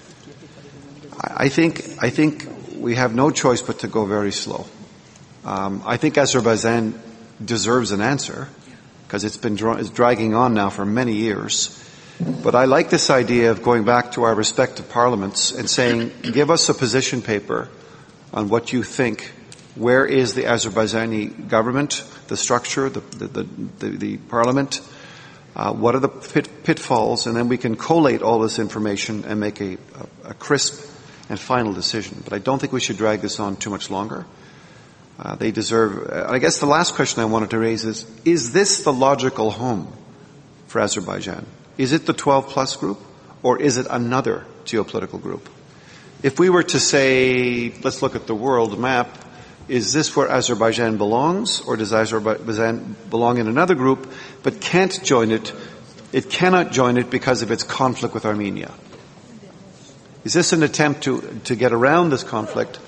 [SPEAKER 8] I think we have no choice but to go very slow. I think Azerbaijan deserves an answer because it's been dragging on now for many years. But I like this idea of going back to our respective parliaments and saying, give us a position paper on what you think. Where is the Azerbaijani government, the structure, the parliament? What are the pitfalls? And then we can collate all this information and make a crisp and final decision. But I don't think we should drag this on too much longer. They deserve, I guess the last question I wanted to raise is this the logical home for Azerbaijan? Is it the 12+ group or is it another geopolitical group? If we were to say, let's look at the world map, is this where Azerbaijan belongs, or does Azerbaijan belong in another group but can't join it? It cannot join it because of its conflict with Armenia. Is this an attempt to get around this conflict?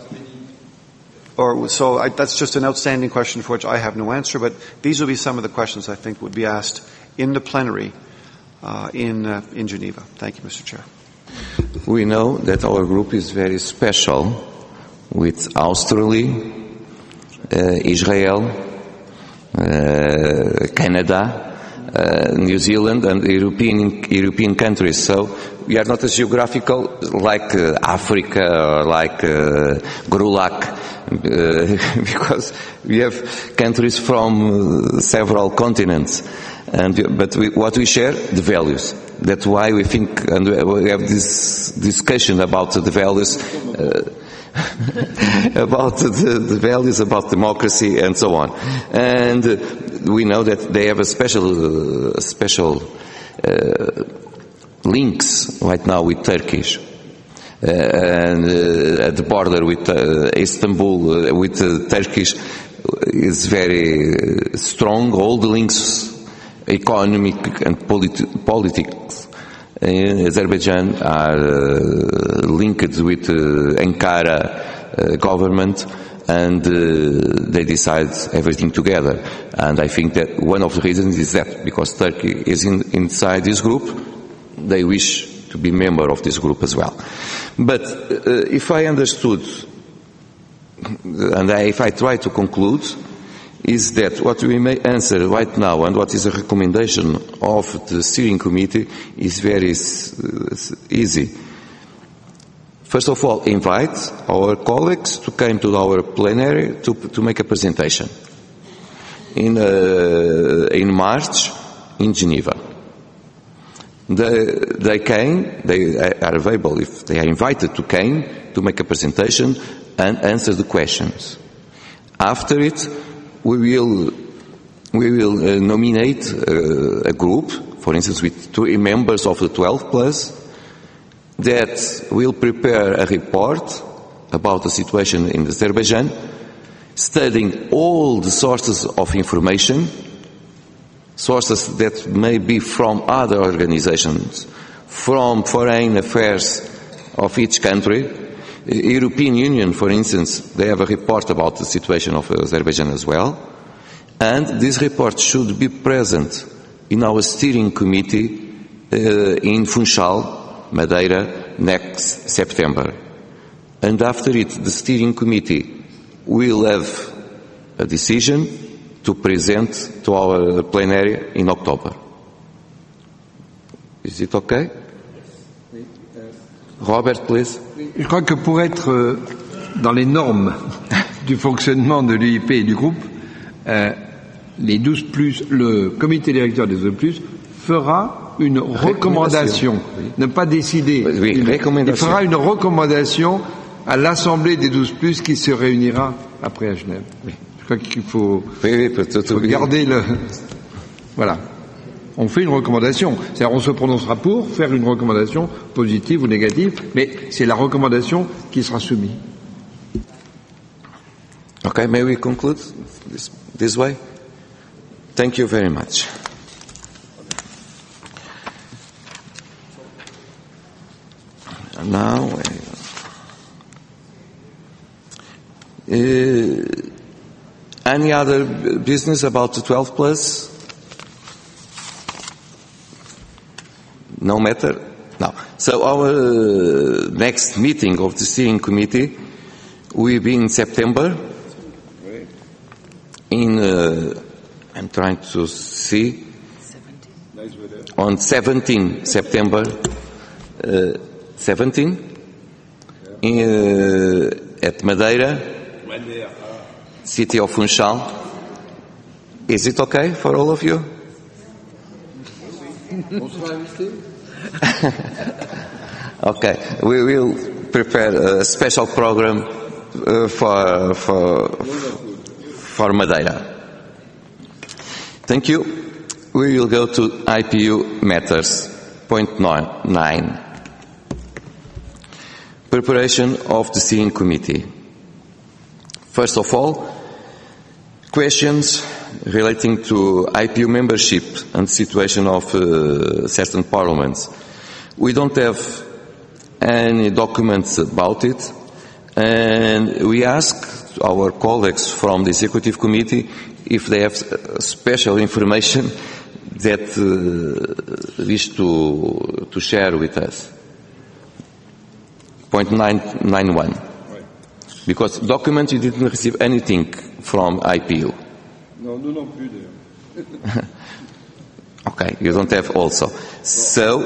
[SPEAKER 8] That's just an outstanding question for which I have no answer, but these will be some of the questions I think would be asked in the plenary in Geneva. Thank you, Mr. Chair.
[SPEAKER 1] We know that our group is very special with Australia, Israel, Canada, New Zealand and European countries. So we are not as geographical like Africa or like Grulac, because we have countries from several continents. But what we share, the values. That's why we think, and we have this discussion about the values, about the values, about democracy, and so on. And we know that they have a special links right now with Turkish. And at the border with Istanbul, with Turkish, is very strong. All the links, economic and politics in Azerbaijan are linked with Ankara government, and they decide everything together. And I think that one of the reasons is that because Turkey is inside this group, they wish to be member of this group as well. But if I understood, and if I try to conclude, is that what we may answer right now and what is a recommendation of the steering committee is very easy. First of all, invite our colleagues to come to our plenary to make a presentation in March in Geneva. They are available, if they are invited to come to make a presentation and answer the questions. After it, we will nominate a group, for instance, with 2 members of the 12 plus, that will prepare a report about the situation in Azerbaijan, studying all the sources of information, sources that may be from other organizations, from foreign affairs of each country. European Union, for instance, they have a report about the situation of Azerbaijan as well. And this report should be present in our steering committee in Funchal, Madeira, next September. And after it, the steering committee will have a decision to present to our plenary in October. Is it okay? Robert, please.
[SPEAKER 2] Je crois que pour être dans les normes du fonctionnement de l'UIP et du groupe, les 12+, le comité directeur des 12+, fera une recommandation, ne pas décider, il fera une recommandation à l'Assemblée des 12+, qui se réunira après à Genève. Je crois qu'il faut garder le... Voilà. On fait une recommandation. C'est-à-dire, on se prononcera pour faire une recommandation positive ou négative, mais c'est la recommandation qui sera soumise.
[SPEAKER 1] Okay, may we conclude this way? Thank you very much. And now, any other business about the 12 plus? No matter? No. So our next meeting of the steering committee will be in September. I'm trying to see. On 17 September. 17 at Madeira, city of Funchal. Is it okay for all of you? Okay, we will prepare a special program for Madeira. Thank you. We will go to IPU matters. Point 9. Preparation of the steering committee. First of all, questions relating to IPU membership and situation of certain parliaments. We don't have any documents about it, and we ask our colleagues from the executive committee if they have special information that wish to share with us. Point 991. Because document you didn't receive anything from IPU.
[SPEAKER 2] Non, nous non plus d'ailleurs.
[SPEAKER 1] Okay, you don't have also. So,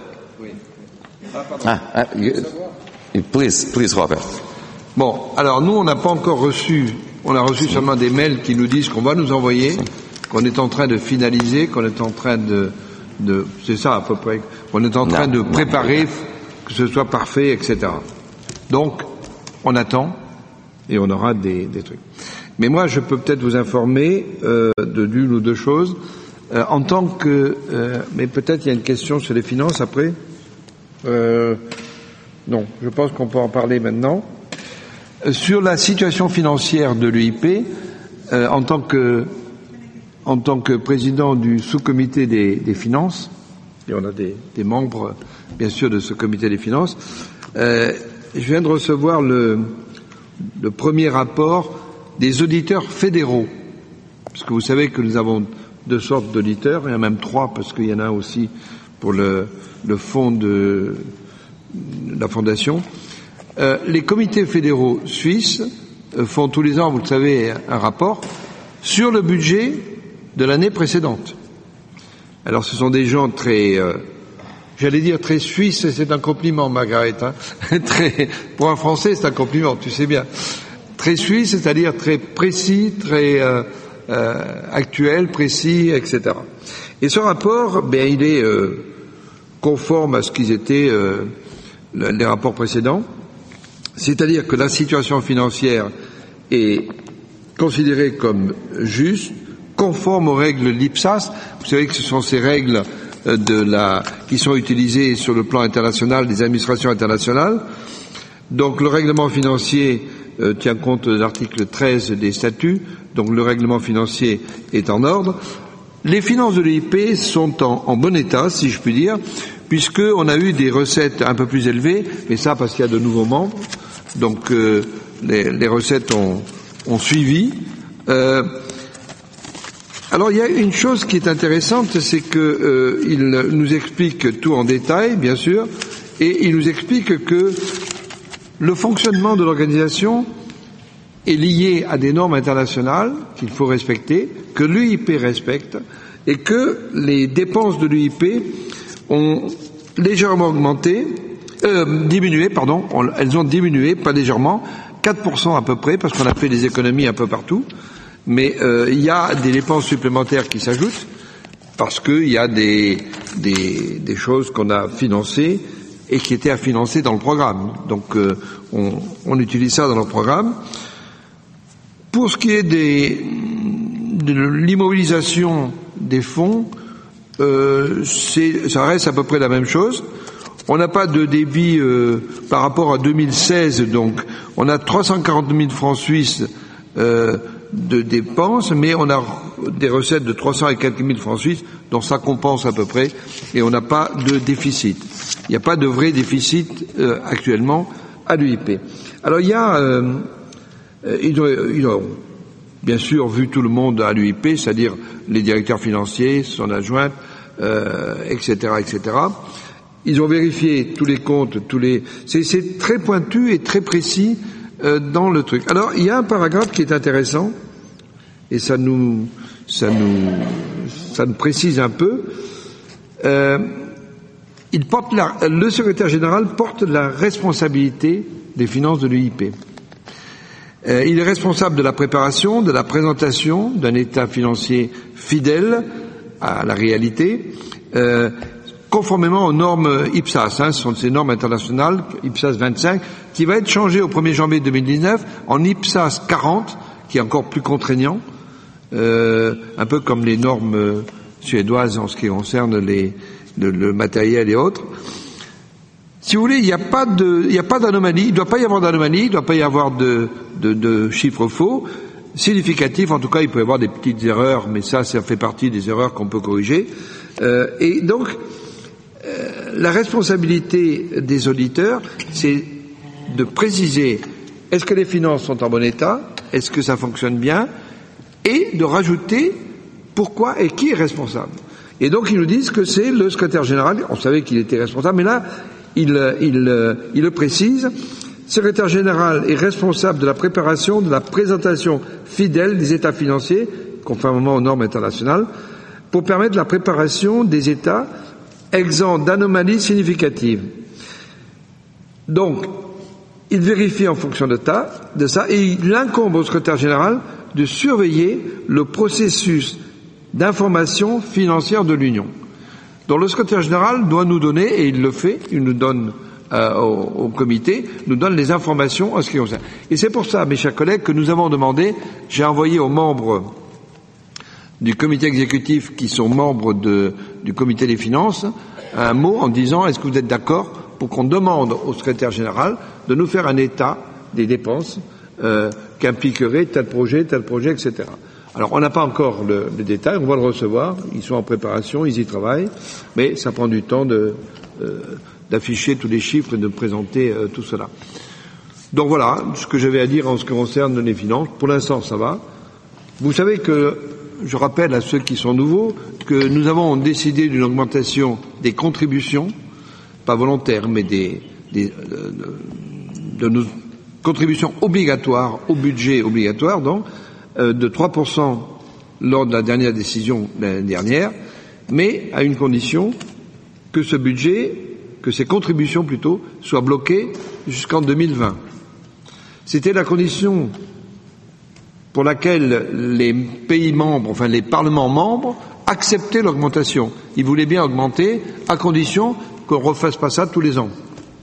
[SPEAKER 1] please, Robert.
[SPEAKER 2] Bon, alors nous, on n'a pas encore reçu, on a reçu seulement des mails qui nous disent qu'on va nous envoyer, qu'on est en train de finaliser, qu'on est en train de c'est ça à peu près, qu'on est en train de préparer, que ce soit parfait, etc. Donc, on attend et on aura des trucs. Mais moi, je peux peut-être vous informer de d'une ou deux choses. En tant que... mais peut-être il y a une question sur les finances après. Non, je pense qu'on peut en parler maintenant. Sur la situation financière de l'UIP, en tant que président du sous-comité des finances, et on a des membres, bien sûr, de ce comité des finances, je viens de recevoir le premier rapport des auditeurs fédéraux. Parce que vous savez que nous avons deux sortes d'auditeurs, il y en a même trois, parce qu'il y en a aussi pour le fonds de la fondation. Les comités fédéraux suisses font tous les ans, vous le savez, un rapport sur le budget de l'année précédente. Alors ce sont des gens très, j'allais dire très suisses, et c'est un compliment, Margaret, hein. Pour un Français, c'est un compliment, tu sais bien. Très suisse, c'est-à-dire très précis, très actuel, précis, etc. Et ce rapport, il est conforme à ce qu'ils étaient les rapports précédents, c'est-à-dire que la situation financière est considérée comme juste, conforme aux règles de l'IPSAS. Vous savez que ce sont ces règles qui sont utilisées sur le plan international des administrations internationales. Donc le règlement financier tient compte de l'article 13 des statuts, donc le règlement financier est en ordre. Les finances de l'EIP sont en bon état, si je puis dire, puisqu'on a eu des recettes un peu plus élevées, mais ça parce qu'il y a de nouveaux membres, donc les recettes ont suivi. Alors il y a une chose qui est intéressante, c'est que il nous explique tout en détail, bien sûr, et il nous explique que le fonctionnement de l'organisation est lié à des normes internationales qu'il faut respecter, que l'UIP respecte, et que les dépenses de l'UIP ont légèrement diminué, elles ont diminué, pas légèrement, 4% à peu près, parce qu'on a fait des économies un peu partout, mais il y a des dépenses supplémentaires qui s'ajoutent, parce qu'il y a des choses qu'on a financées et qui étaient à financer dans le programme. Donc on utilise ça dans le programme. Pour ce qui est de l'immobilisation des fonds, ça reste à peu près la même chose. On n'a pas de débit par rapport à 2016, donc on a 340 000 francs suisses de dépenses, mais on a des recettes de 300 et quelques mille francs suisses, dont ça compense à peu près, et on n'a pas de déficit. Il n'y a pas de vrai déficit actuellement à l'UIP. Alors il y a, ils ont bien sûr vu tout le monde à l'UIP, c'est-à-dire les directeurs financiers, son adjointe, etc., etc. Ils ont vérifié tous les comptes, c'est très pointu et très précis dans le truc. Alors il y a un paragraphe qui est intéressant et ça nous précise un peu. Le secrétaire général porte la responsabilité des finances de l'UIP. Il est responsable de la préparation, de la présentation d'un état financier fidèle à la réalité, conformément aux normes IPSAS, ce sont ces normes internationales, IPSAS 25, qui va être changé au 1er janvier 2019 en IPSAS 40, qui est encore plus contraignant, un peu comme les normes suédoises en ce qui concerne le matériel et autres. Si vous voulez, il n'y a pas d'anomalie, il ne doit pas y avoir d'anomalie, il ne doit pas y avoir de chiffres faux, significatifs, en tout cas il peut y avoir des petites erreurs, mais ça fait partie des erreurs qu'on peut corriger. Et donc, la responsabilité des auditeurs, c'est de préciser est-ce que les finances sont en bon état, est-ce que ça fonctionne bien, et de rajouter pourquoi et qui est responsable. Et donc ils nous disent que c'est le secrétaire général, on savait qu'il était responsable, mais là, il le précise, secrétaire général est responsable de la préparation, de la présentation fidèle des états financiers, conformément aux normes internationales, pour permettre la préparation des États exempts d'anomalies significatives. Donc, il vérifie en fonction de ça et il incombe au secrétaire général de surveiller le processus d'information financière de l'Union. Donc le secrétaire général doit nous donner, et il le fait, il nous donne au comité, nous donne les informations en ce qui concerne. Et c'est pour ça, mes chers collègues, que nous avons demandé, j'ai envoyé aux membres du comité exécutif qui sont membres du comité des finances un mot en disant est-ce que vous êtes d'accord pour qu'on demande au secrétaire général de nous faire un état des dépenses qu'impliquerait tel projet, etc. Alors on n'a pas encore le détail, on va le recevoir, ils sont en préparation, ils y travaillent, mais ça prend du temps d'afficher tous les chiffres et de présenter tout cela. Donc voilà ce que j'avais à dire en ce qui concerne les finances. Pour l'instant ça va. Vous savez que, je rappelle à ceux qui sont nouveaux, que nous avons décidé d'une augmentation des contributions, pas volontaires, mais de nos contributions obligatoires au budget obligatoire, donc, de 3% lors de la dernière décision l'année dernière, mais à une condition que ce budget, que ces contributions plutôt, soient bloquées jusqu'en 2020. C'était la condition pour laquelle les pays membres, enfin les parlements membres, acceptaient l'augmentation. Ils voulaient bien augmenter à condition qu'on ne refasse pas ça tous les ans.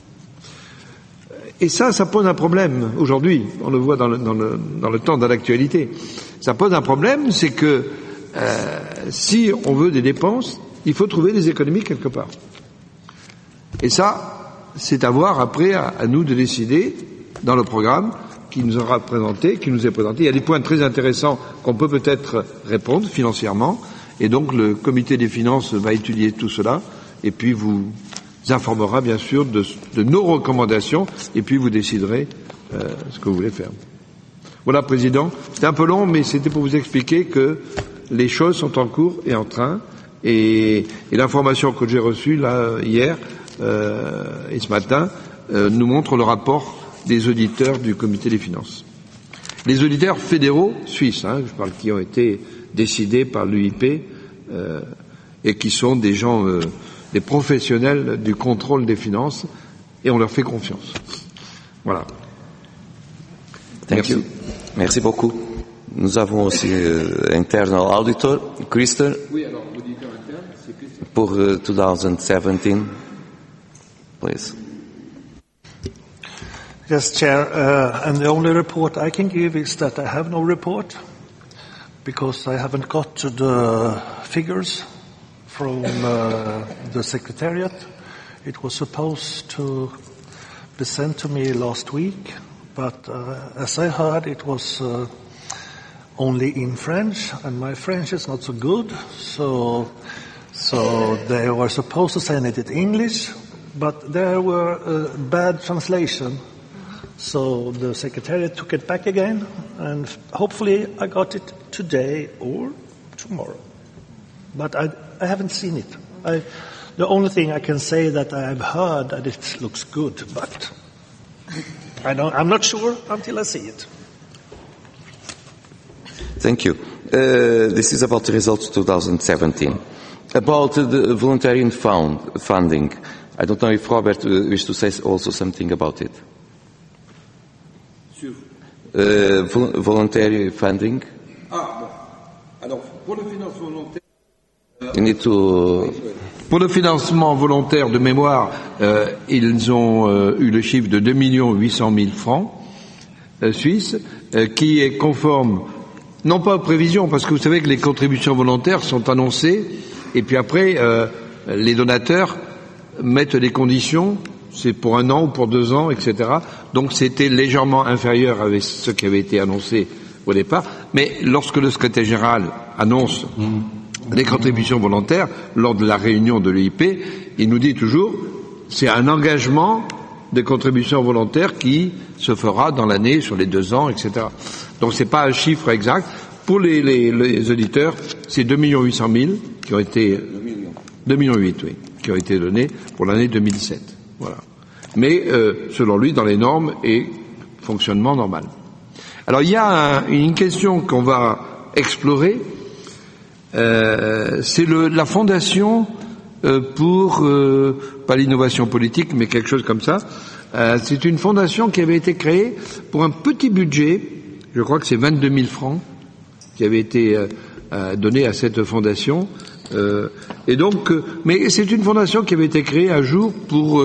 [SPEAKER 2] Et ça pose un problème aujourd'hui. On le voit dans le temps de l'actualité. Ça pose un problème, c'est que si on veut des dépenses, il faut trouver des économies quelque part. Et ça, c'est à voir après à nous de décider dans le programme qui nous aura présenté, qui nous est présenté. Il y a des points très intéressants qu'on peut peut-être répondre financièrement. Et donc le comité des finances va étudier tout cela et puis vous informera bien sûr de nos recommandations et puis vous déciderez ce que vous voulez faire. Voilà, Président. C'était un peu long, mais c'était pour vous expliquer que les choses sont en cours et en train. Et l'information que j'ai reçue là hier et ce matin nous montre le rapport des auditeurs du comité des finances. Les auditeurs fédéraux suisses, je parle, qui ont été décidés par l'UIP et qui sont des gens, des professionnels du contrôle des finances, et on leur fait confiance. Voilà.
[SPEAKER 1] Thank you. Merci beaucoup. Nous avons aussi internal auditor, Christer.
[SPEAKER 2] Oui, alors l'auditeur interne, c'est Christer.
[SPEAKER 1] Pour 2017, please.
[SPEAKER 3] Yes, Chair, and the only report I can give is that I have no report because I haven't got the figures from the Secretariat. It was supposed to be sent to me last week, but as I heard, it was only in French, and my French is not so good, so they were supposed to send it in English, but there were bad translation. So the Secretariat took it back again, and hopefully I got it today or tomorrow. But I haven't seen it. The only thing I can say that I have heard that it looks good, but I'm not sure until I see it.
[SPEAKER 1] Thank you. This is about the results 2017. About the voluntary funding, I don't know if Robert wishes to say also something about it. Voluntary funding.
[SPEAKER 2] Alors, pour le financement volontaire.
[SPEAKER 1] You need to.
[SPEAKER 2] Pour le financement volontaire de mémoire, ils ont eu le chiffre de 2 800 000 francs suisses, qui est conforme, non pas aux prévisions, parce que vous savez que les contributions volontaires sont annoncées, et puis après, les donateurs mettent des conditions, c'est pour 1 an ou pour 2 ans, etc. Donc c'était légèrement inférieur à ce qui avait été annoncé au départ, mais lorsque le secrétaire général annonce les contributions volontaires, lors de la réunion de l'UIP, il nous dit toujours, c'est un engagement de contributions volontaires qui se fera dans l'année, sur les 2 ans, etc. Donc c'est pas un chiffre exact. Pour les auditeurs, c'est 2 800 000 qui ont été, 2,8 millions, oui, qui ont été donnés pour l'année 2017. Voilà. Mais, selon lui, dans les normes et fonctionnement normal. Alors, il y a une question qu'on va explorer. C'est la fondation pour pas l'innovation politique, mais quelque chose comme ça. C'est une fondation qui avait été créée pour un petit budget. Je crois que c'est 22 000 francs qui avait été donné à cette fondation. Et donc, mais c'est une fondation qui avait été créée un jour pour.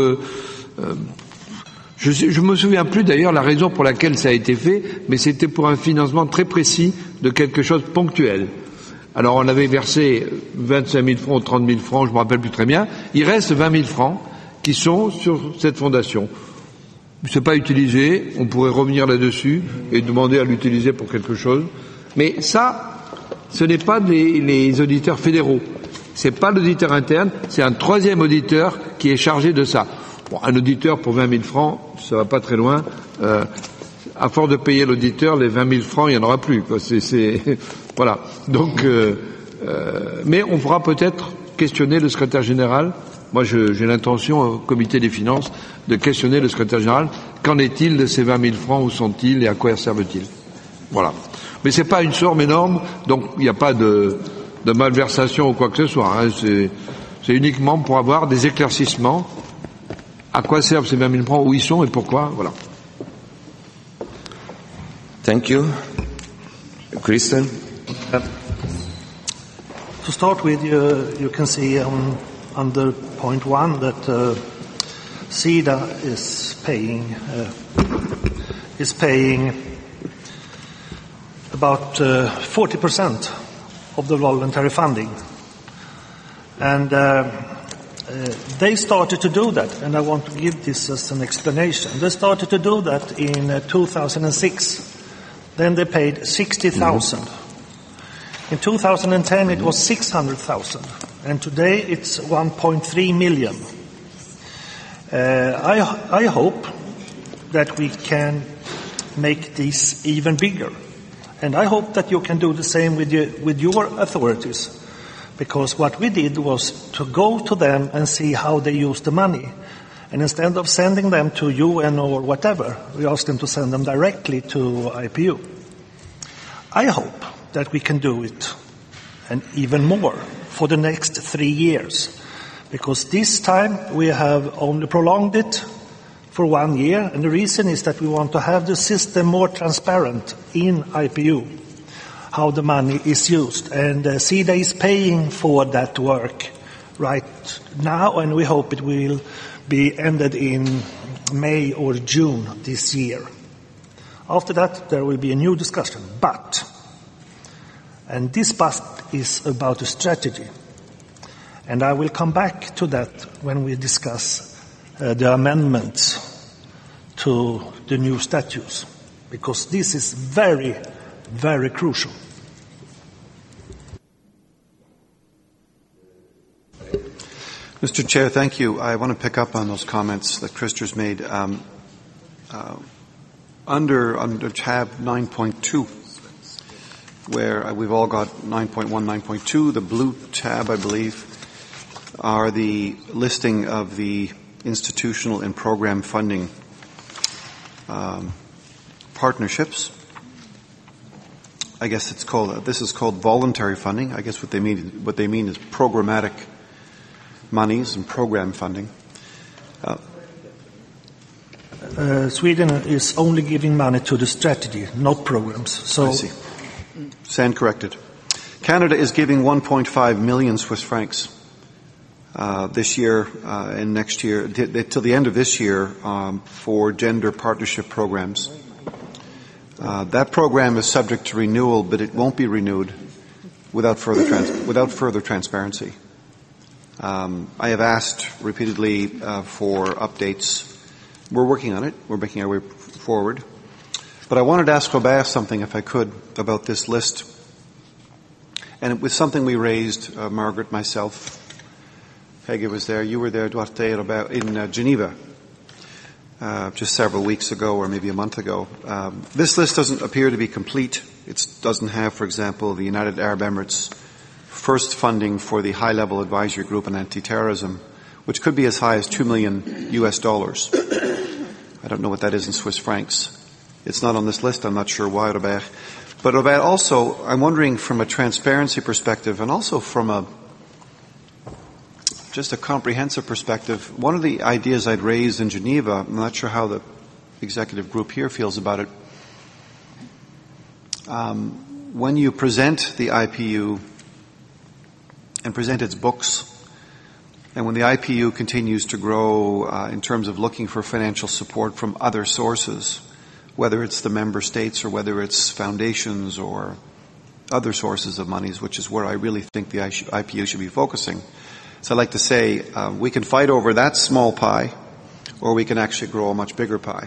[SPEAKER 2] Je me souviens plus d'ailleurs la raison pour laquelle ça a été fait, mais c'était pour un financement très précis de quelque chose de ponctuel. Alors on avait versé 25 000 francs ou 30 000 francs, je me rappelle plus très bien. Il reste 20 000 francs qui sont sur cette fondation. C'est pas utilisé, on pourrait revenir là-dessus et demander à l'utiliser pour quelque chose. Mais ça, ce n'est pas les auditeurs fédéraux. C'est pas l'auditeur interne, c'est un troisième auditeur qui est chargé de ça. Bon, un auditeur pour 20 000 francs, ça va pas très loin. À force de payer l'auditeur, les 20 000 francs, il y en aura plus, quoi. Voilà. Donc, mais on pourra peut-être questionner le secrétaire général. Moi, j'ai l'intention au comité des finances de questionner le secrétaire général. Qu'en est-il de ces 20 000 francs? Où sont-ils et à quoi servent-ils? Voilà. Mais c'est pas une somme énorme, donc il n'y a pas de malversation ou quoi que ce soit. Hein. C'est uniquement pour avoir des éclaircissements. À quoi servent ces 20 000 francs? Où ils sont et pourquoi? Voilà.
[SPEAKER 1] Thank you. Christian?
[SPEAKER 3] To start with, you can see under point 1 that SIDA is paying about 40% of the voluntary funding, and they started to do that, and I want to give this as an explanation. They started to do that in 2006. Then they paid 60,000. In 2010 it was 600,000, and today it's 1.3 million. I hope that we can make this even bigger, and I hope that you can do the same with your authorities, because what we did was to go to them and see how they use the money. And instead of sending them to UN or whatever, we asked them to send them directly to IPU. I hope that we can do it, and even more, for the next 3 years. Because this time we have only prolonged it for 1 year, and the reason is that we want to have the system more transparent in IPU, how the money is used. And SIDA is paying for that work right now, and we hope it will be ended in May or June this year. After that, there will be a new discussion. And this is about a strategy. And I will come back to that when we discuss the amendments to the new statutes, because this is very, very crucial.
[SPEAKER 8] Mr. Chair, thank you. I want to pick up on those comments that Christer's made. Under tab 9.2, where we've all got 9.1, 9.2, the blue tab, I believe, are the listing of the institutional and program funding partnerships. I guess this is called voluntary funding. I guess what they mean is programmatic monies and program funding.
[SPEAKER 3] Sweden is only giving money to the strategy, not programs. So
[SPEAKER 8] I see. Stand corrected. Canada is giving 1.5 million Swiss francs this year and next year, till the end of this year, for gender partnership programs. That program is subject to renewal, but it won't be renewed without further transparency. I have asked repeatedly for updates. We're working on it. We're making our way forward. But I wanted to ask Robert something, if I could, about this list. And it was something we raised, Margaret, myself. Peggy was there. You were there, Duarte, about in Geneva, just several weeks ago or maybe a month ago. This list doesn't appear to be complete. It doesn't have, for example, the United Arab Emirates first funding for the high-level advisory group on anti-terrorism, which could be as high as $2 million US. I don't know what that is in Swiss francs. It's not on this list. I'm not sure why, Robert. But Robert, also, I'm wondering from a transparency perspective and also from just a comprehensive perspective, one of the ideas I'd raised in Geneva, I'm not sure how the executive group here feels about it. When you present the IPU and present its books, and when the IPU continues to grow in terms of looking for financial support from other sources, whether it's the member states or whether it's foundations or other sources of monies, which is where I really think the IPU should be focusing. So I'd like to say we can fight over that small pie, or we can actually grow a much bigger pie.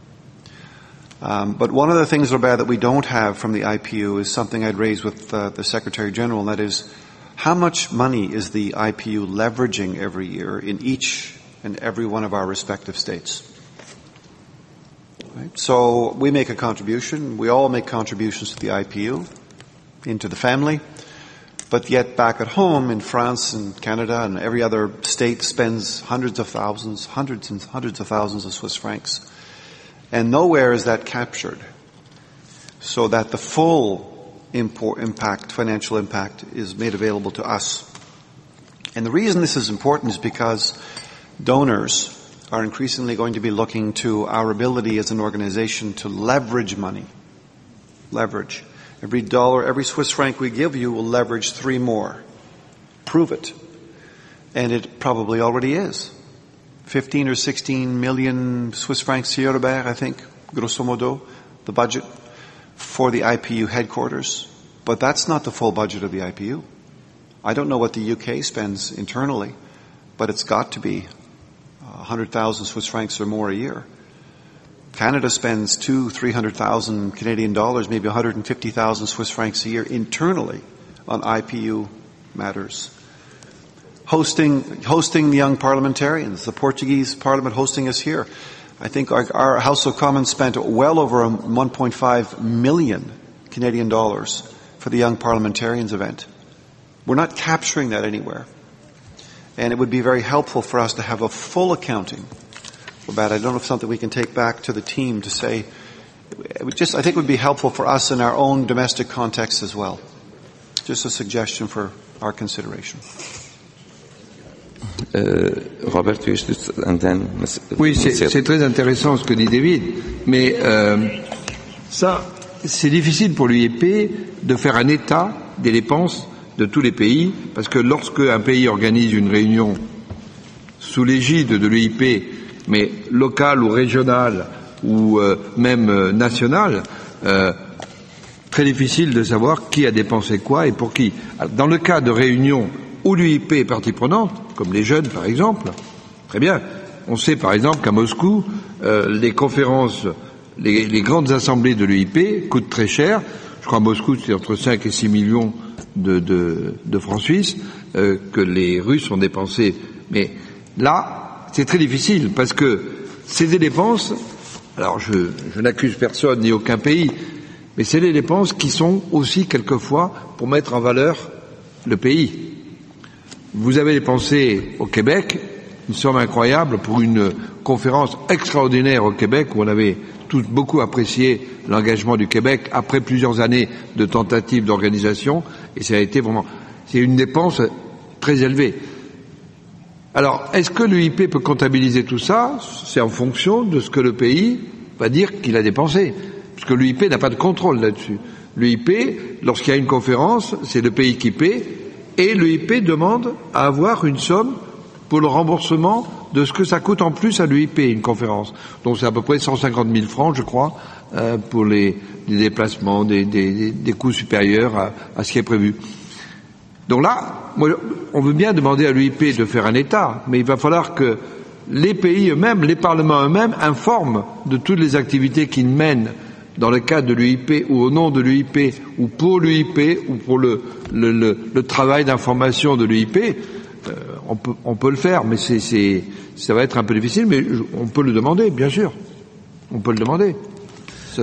[SPEAKER 8] But one of the things, Robert, that we don't have from the IPU is something I'd raise with the Secretary General, and that is how much money is the IPU leveraging every year in each and every one of our respective states? Right? So we make a contribution. We all make contributions to the IPU, into the family. But yet back at home in France and Canada and every other state spends hundreds and hundreds of thousands of Swiss francs. And nowhere is that captured so that the full financial impact is made available to us. And the reason this is important is because donors are increasingly going to be looking to our ability as an organization to leverage money. Leverage. Every dollar, every Swiss franc we give you will leverage 3 more. Prove it. And it probably already is. 15 or 16 million Swiss francs here, Robert, I think, grosso modo, the budget for the IPU headquarters. But that's not the full budget of the IPU. I don't know what the UK spends internally, but it's got to be 100,000 Swiss francs or more a year. Canada spends 200,000-300,000 Canadian dollars, maybe 150,000 Swiss francs a year internally on IPU matters. Hosting the young parliamentarians, the Portuguese Parliament hosting us here. I think our House of Commons spent well over 1.5 million Canadian dollars for the young parliamentarians event. We're not capturing that anywhere. And it would be very helpful for us to have a full accounting about it. I don't know if something we can take back to the team to say, I think it would be helpful for us in our own domestic context as well. Just a suggestion for our consideration.
[SPEAKER 1] Robert, and then...
[SPEAKER 2] Oui, c'est très intéressant ce que dit David, mais ça, c'est difficile pour l'UIP de faire un état des dépenses de tous les pays, parce que lorsque un pays organise une réunion sous l'égide de l'UIP, mais locale ou régionale ou même nationale, très difficile de savoir qui a dépensé quoi et pour qui. Dans le cas de réunions où l'UIP est partie prenante, comme les jeunes par exemple, très bien. On sait par exemple qu'à Moscou, les conférences, les grandes assemblées de l'UIP coûtent très cher. Je crois à Moscou c'est entre 5 et 6 millions de francs suisses que les Russes ont dépensés. Mais là, c'est très difficile parce que c'est des dépenses, alors je n'accuse personne ni aucun pays, mais c'est des dépenses qui sont aussi quelquefois pour mettre en valeur le pays. Vous avez dépensé au Québec une somme incroyable pour une conférence extraordinaire au Québec où on avait tous beaucoup apprécié l'engagement du Québec après plusieurs années de tentatives d'organisation et ça a été vraiment, c'est une dépense très élevée. Alors, est-ce que l'UIP peut comptabiliser tout ça? C'est en fonction de ce que le pays va dire qu'il a dépensé. Parce que l'UIP n'a pas de contrôle là-dessus. L'UIP, lorsqu'il y a une conférence, c'est le pays qui paie, et l'UIP demande à avoir une somme pour le remboursement de ce que ça coûte en plus à l'UIP, une conférence. Donc c'est à peu près 150 000 francs, je crois, pour les déplacements, des coûts supérieurs à ce qui est prévu. Donc là, on veut bien demander à l'UIP de faire un état, mais il va falloir que les pays eux-mêmes, les parlements eux-mêmes informent de toutes les activités qu'ils mènent dans le cadre de l'UIP ou au nom de l'UIP ou pour l'UIP ou pour le travail d'information de l'UIP. On peut le faire, mais ça va être un peu difficile, mais on peut le demander, bien sûr. On peut le demander. Ça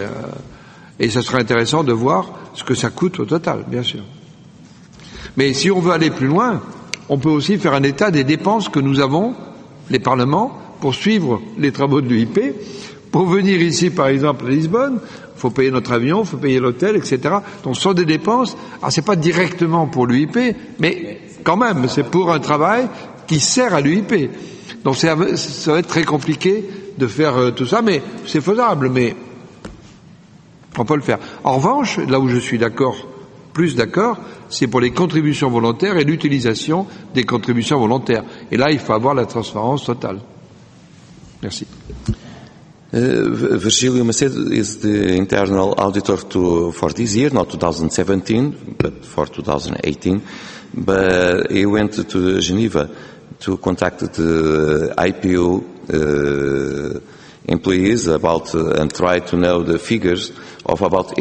[SPEAKER 2] et ça sera intéressant de voir ce que ça coûte au total, bien sûr. Mais si on veut aller plus loin, on peut aussi faire un état des dépenses que nous avons, les parlements, pour suivre les travaux de l'UIP, Pour venir ici, par exemple, à Lisbonne, faut payer notre avion, faut payer l'hôtel, etc. Donc, ce sont des dépenses. Alors, c'est pas directement pour l'UIP, mais quand même, c'est pour un travail qui sert à l'UIP. Donc, ça va être très compliqué de faire tout ça, mais c'est faisable, mais on peut le faire. En revanche, là où je suis plus d'accord, c'est pour les contributions volontaires et l'utilisation des contributions volontaires. Et là, il faut avoir la transparence totale. Merci.
[SPEAKER 1] Virgilio Macedo is the internal auditor for this year, not 2017, but for 2018. But he went to Geneva to contact the IPU employees about and try to know the figures about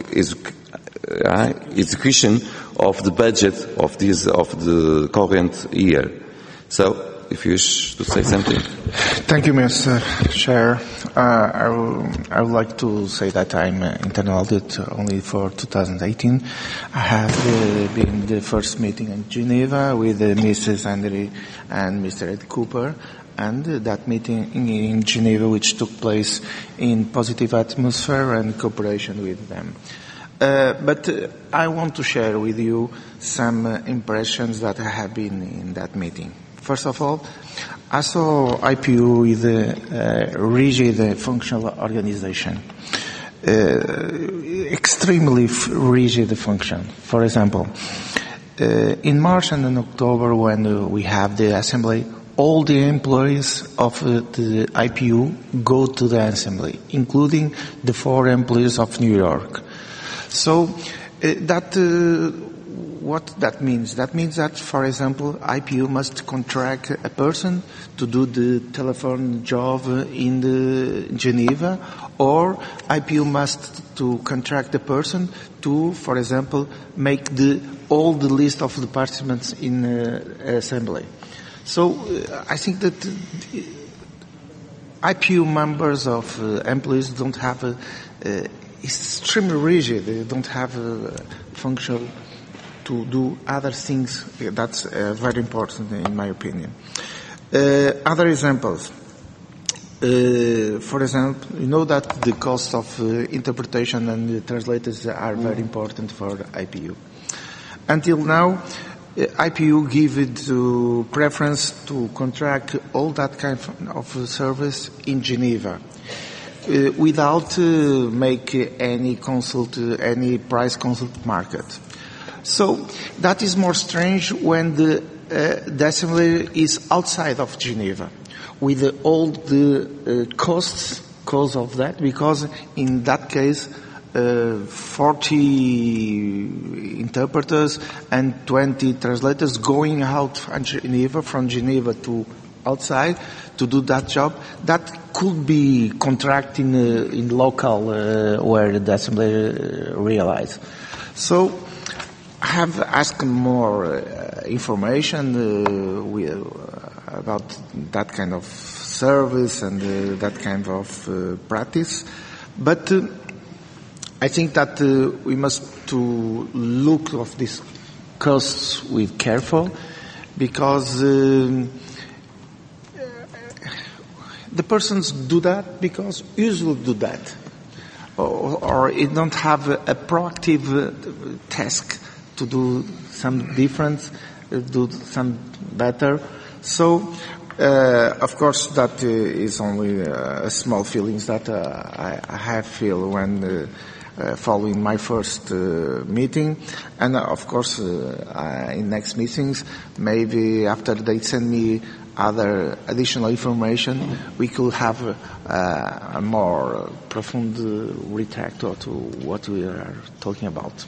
[SPEAKER 1] execution of the budget of the current year. So, if you wish to say something.
[SPEAKER 9] Thank you, Mr. Chair. I would like to say that I'm internal audit only for 2018. I have been the first meeting in Geneva with Mrs. Andri and Mr. Ed Cooper, and that meeting in Geneva, which took place in positive atmosphere and cooperation with them. But I want to share with you some impressions that I have been in that meeting. First of all, I saw IPU with a rigid functional organization, extremely rigid function. For example, in March and in October, when we have the assembly, all the employees of the IPU go to the assembly, including the 4 employees of New York. So what that means? That means that, for example, IPU must contract a person to do the telephone job in Geneva, or IPU must to contract a person to, for example, make all the list of departments in assembly. So I think that IPU members of employees don't have extremely rigid. They don't have a function to do other things. That's very important in my opinion. Other examples. For example, you know that the cost of interpretation and the translators are very important for IPU. Until now, IPU give it preference to contract all that kind of service in Geneva, without make any price consult market. So that is more strange when the assembly is outside of Geneva, with all the costs cause of that, because in that case 40 interpreters and 20 translators going out from Geneva to outside to do that job, that could be contracted in local where the assembly realized. So I have asked more information about that kind of service and that kind of practice, but I think that we must to look of these costs with careful, because the persons do that because usually do that, or it don't have a proactive task to do some different, do some better. So, of course, that is only small feelings that I have feel when following my first meeting, and of course in next meetings, maybe after they send me other additional information, we could have a more profound retract to what we are talking about.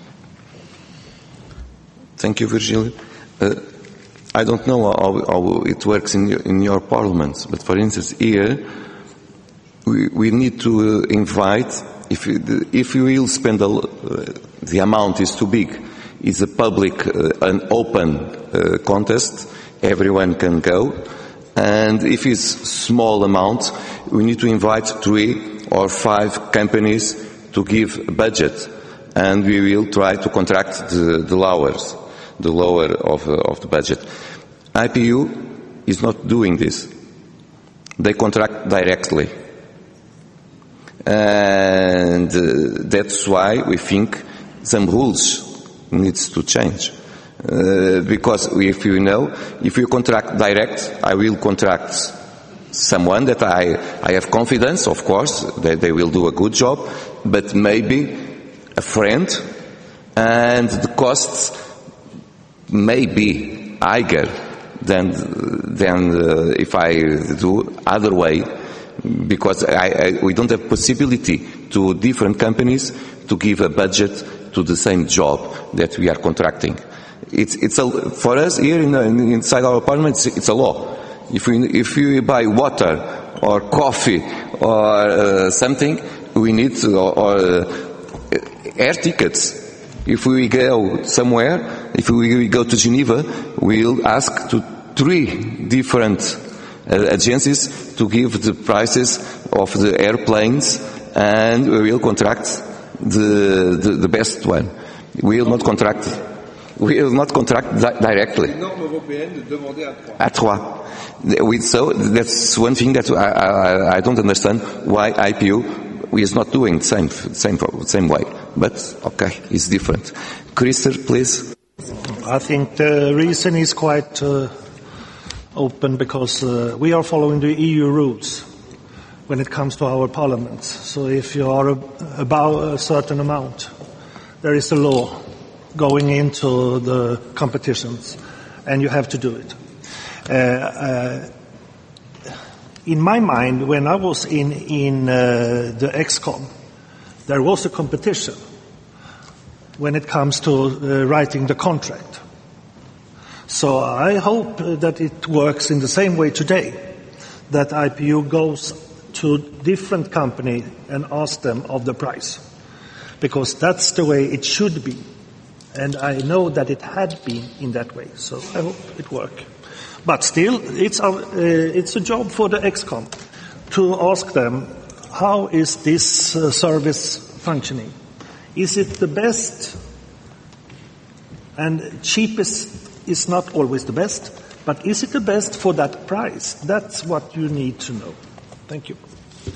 [SPEAKER 1] Thank you, Virgilio. I don't know how it works in your parliaments, but for instance here we need to invite, if you will spend the amount is too big, it's a public, an open contest, everyone can go, and if it's small amount, we need to invite 3 or 5 companies to give a budget, and we will try to contract the lower of the budget. IPU is not doing this. They contract directly. And that's why we think some rules needs to change. Because if you contract direct, I will contract someone that I have confidence, of course, that they will do a good job, but maybe a friend, and the costs may be higher than if I do other way, because we don't have possibility to different companies to give a budget to the same job that we are contracting. For us here inside our parliament, it's a law. If you buy water or coffee or something, we need air tickets. If we go somewhere, if we go to Geneva, we'll ask to 3 different agencies to give the prices of the airplanes, and we will contract the best one. We will not contract directly. At 3. So that's one thing that I don't understand why IPU is not doing the same way. But okay, it's different. Christer, please.
[SPEAKER 3] I think the reason is quite open, because we are following the EU rules when it comes to our parliaments. So if you are above a certain amount, there is a law going into the competitions, and you have to do it. In my mind, when I was in the ExCom, there was a competition when it comes to writing the contract. So I hope that it works in the same way today, that IPU goes to different company and asks them of the price, because that's the way it should be. And I know that it had been in that way, so I hope it works. But still, it's a job for the ExCom to ask them, how is this service functioning? Is it the best? And cheapest is not always the best, but is it the best for that price? That's what you need to know. Thank you.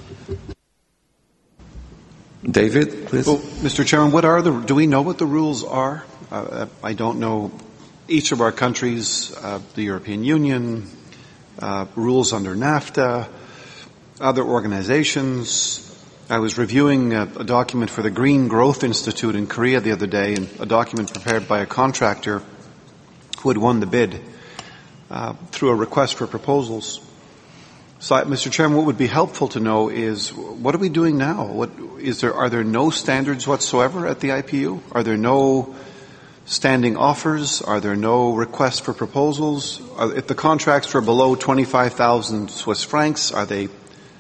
[SPEAKER 1] David, please.
[SPEAKER 8] Well, Mr. Chairman, do we know what the rules are? I don't know. Each of our countries, the European Union, rules under NAFTA, other organizations. I was reviewing a document for the Green Growth Institute in Korea the other day, and a document prepared by a contractor who had won the bid through a request for proposals. So, Mr. Chairman, what would be helpful to know is, what are we doing now? Are there no standards whatsoever at the IPU? Are there no standing offers? Are there no requests for proposals? If the contracts are below 25,000 Swiss francs, are they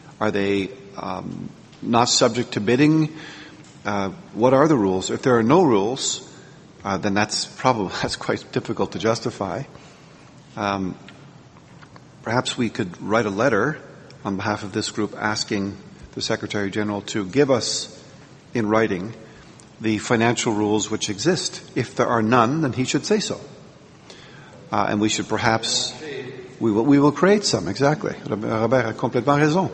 [SPEAKER 8] not subject to bidding? What are the rules? If there are no rules, then that's quite difficult to justify. Perhaps we could write a letter on behalf of this group asking the Secretary General to give us in writing the financial rules which exist. If there are none, then he should say so. And we should perhaps, we will create some, exactly. Robert a complètement raison.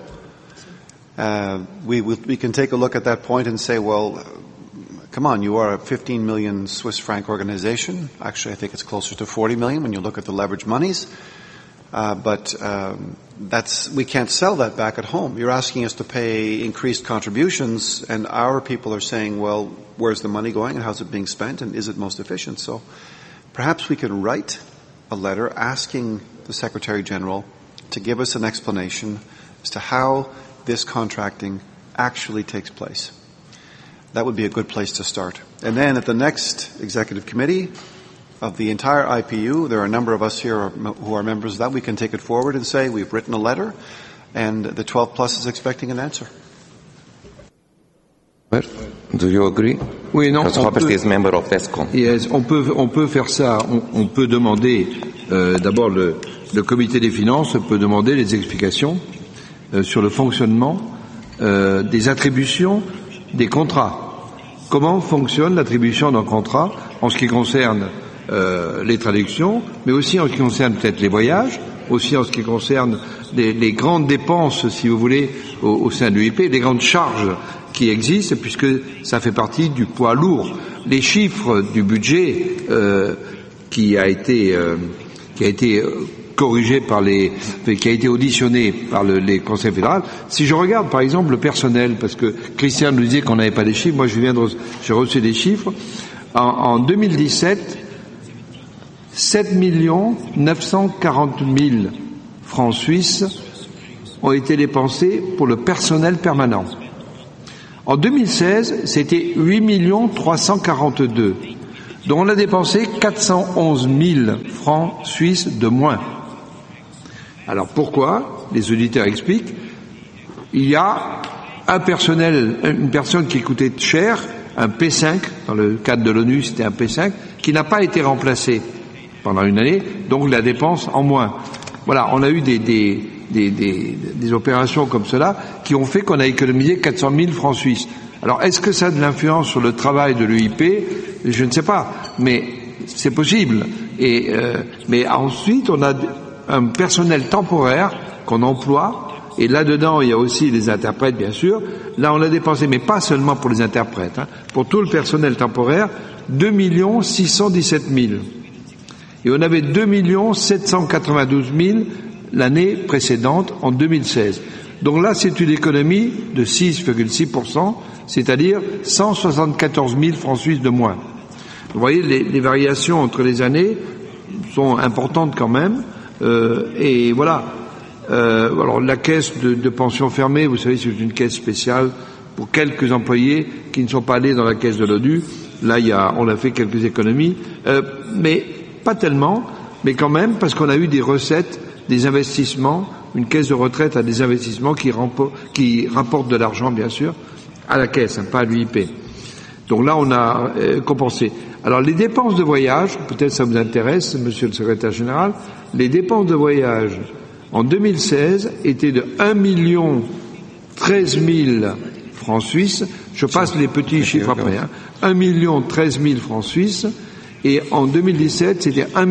[SPEAKER 8] We can take a look at that point and say, well, come on, you are a 15 million Swiss franc organization. Actually, I think it's closer to 40 million when you look at the leverage monies. But we can't sell that back at home. You're asking us to pay increased contributions, and our people are saying, well, where's the money going and how's it being spent and is it most efficient? So perhaps we can write a letter asking the Secretary General to give us an explanation as to how this contracting actually takes place. That would be a good place to start. And then at the next executive committee of the entire IPU, there are a number of us here who are members of that. We can take it forward and say we've written a letter and the 12 Plus is expecting an answer.
[SPEAKER 1] Do you agree?
[SPEAKER 2] Oui, non.
[SPEAKER 1] Robert is member of ExCom.
[SPEAKER 2] Yes, on peut faire ça. On peut demander d'abord le comité des finances peut demander les explications sur le fonctionnement des attributions des contrats. Comment fonctionne l'attribution d'un contrat en ce qui concerne les traductions, mais aussi en ce qui concerne peut-être les voyages, aussi en ce qui concerne les grandes dépenses, si vous voulez, au sein de l'UIP, les grandes charges qui existent, puisque ça fait partie du poids lourd. Les chiffres du budget qui a été corrigé qui a été auditionné par les conseils fédéraux. Si je regarde par exemple le personnel, parce que Christian nous disait qu'on n'avait pas des chiffres, moi j'ai reçu des chiffres. En 2017, 7 940 000 francs suisses ont été dépensés pour le personnel permanent. En 2016, c'était 8 342 000. Donc on a dépensé 411 000 francs suisses de moins. Alors pourquoi? Les auditeurs expliquent. Il y a une personne qui coûtait cher, un P5, dans le cadre de l'ONU c'était un P5, qui n'a pas été remplacé pendant une année, donc la dépense en moins. Voilà, on a eu des opérations comme cela qui ont fait qu'on a économisé 400 000 francs suisses. Alors est-ce que ça a de l'influence sur le travail de l'UIP? Je ne sais pas, mais c'est possible. Mais ensuite, on a un personnel temporaire qu'on emploie, et là-dedans, il y a aussi les interprètes, bien sûr. Là, on a dépensé, mais pas seulement pour les interprètes, pour tout le personnel temporaire, 2 617 000. Et on avait 2 792 000 l'année précédente, en 2016. Donc là, c'est une économie de 6,6%, c'est-à-dire 174 000 francs suisses de moins. Vous voyez, les variations entre les années sont importantes quand même. Et voilà. Alors la caisse de pension fermée, vous savez, c'est une caisse spéciale pour quelques employés qui ne sont pas allés dans la caisse de l'ONU. Là, on a fait quelques économies, mais pas tellement, mais quand même parce qu'on a eu des recettes, des investissements. Une caisse de retraite a des investissements qui rapportent de l'argent, bien sûr, à la caisse, pas à l'UIP. Donc là, on a compensé. Alors les dépenses de voyage, peut-être ça vous intéresse, monsieur le secrétaire général, les dépenses de voyage en 2016 étaient de 1 013 000 francs suisses. Je passe les petits chiffres après. 1 013 000 francs suisses. Et en 2017, c'était 1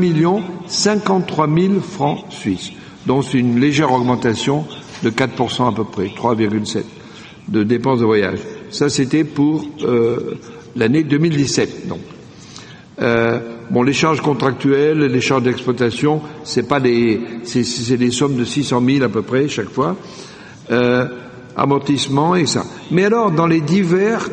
[SPEAKER 2] 53 000 francs suisses. Donc c'est une légère augmentation de 4% à peu près, 3,7% de dépenses de voyage. Ça, c'était pour l'année 2017. Donc, les charges contractuelles, les charges d'exploitation, c'est des sommes de 600 000 à peu près chaque fois. Amortissement et ça. Mais alors, dans les diverses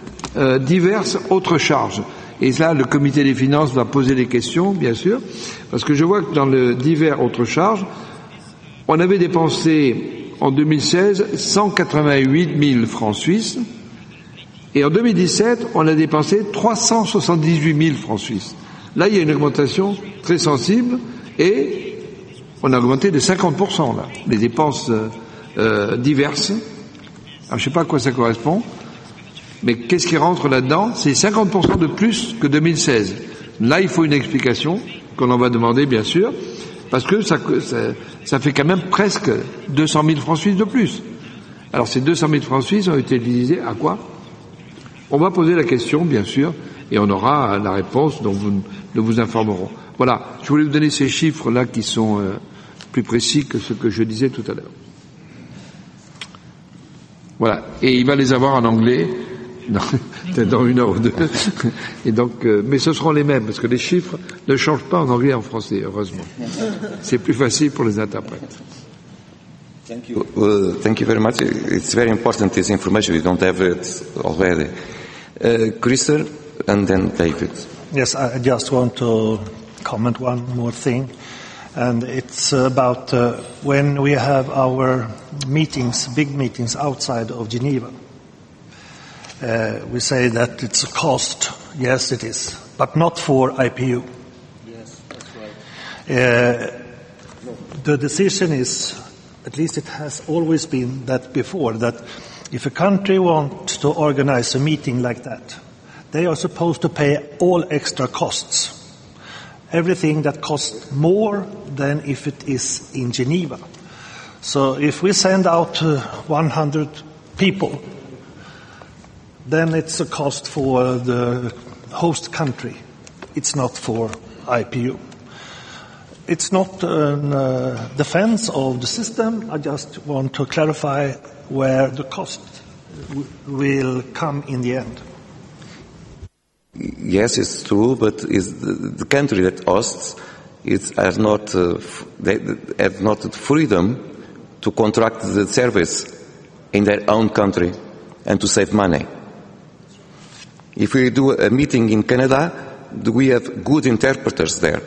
[SPEAKER 2] autres charges. Et là, le comité des finances va poser des questions, bien sûr, parce que je vois que dans le divers autres charges, on avait dépensé en 2016 188 000 francs suisses, et en 2017, on a dépensé 378 000 francs suisses. Là, il y a une augmentation très sensible, et on a augmenté de 50%, là, les dépenses diverses. Alors, je ne sais pas à quoi ça correspond, mais qu'est-ce qui rentre là-dedans? C'est 50% de plus que 2016. Là, il faut une explication, qu'on en va demander, bien sûr, parce que ça fait quand même presque 200 000 francs suisses de plus. Alors, ces 200 000 francs suisses ont été utilisés à quoi? On va poser la question, bien sûr, et on aura la réponse dont nous vous informerons. Voilà, je voulais vous donner ces chiffres-là qui sont plus précis que ce que je disais tout à l'heure. Voilà, et il va les avoir en anglais, peut-être dans 1 heure ou 2. Et donc, mais ce seront les mêmes, parce que les chiffres ne changent pas en anglais et en français, heureusement. C'est plus facile pour les interprètes.
[SPEAKER 1] Thank you. Thank you very much. It's very important, this information. We don't have it already. Christer, and then David.
[SPEAKER 3] Yes, I just want to comment one more thing. And it's about when we have our meetings, big meetings outside of Geneva. We say that it's a cost. Yes, it is. But not for IPU.
[SPEAKER 9] Yes, that's right.
[SPEAKER 3] The decision is, at least it has always been that before, that if a country wants to organize a meeting like that, they are supposed to pay all extra costs. Everything that costs more than if it is in Geneva. So if we send out 100 people, then it's a cost for the host country. It's not for IPU. It's not a defense of the system. I just want to clarify where the cost will come in the end.
[SPEAKER 1] Yes, it's true, but the country that hosts have not the freedom to contract the service in their own country and to save money. If we do a meeting in Canada, do we have good interpreters there?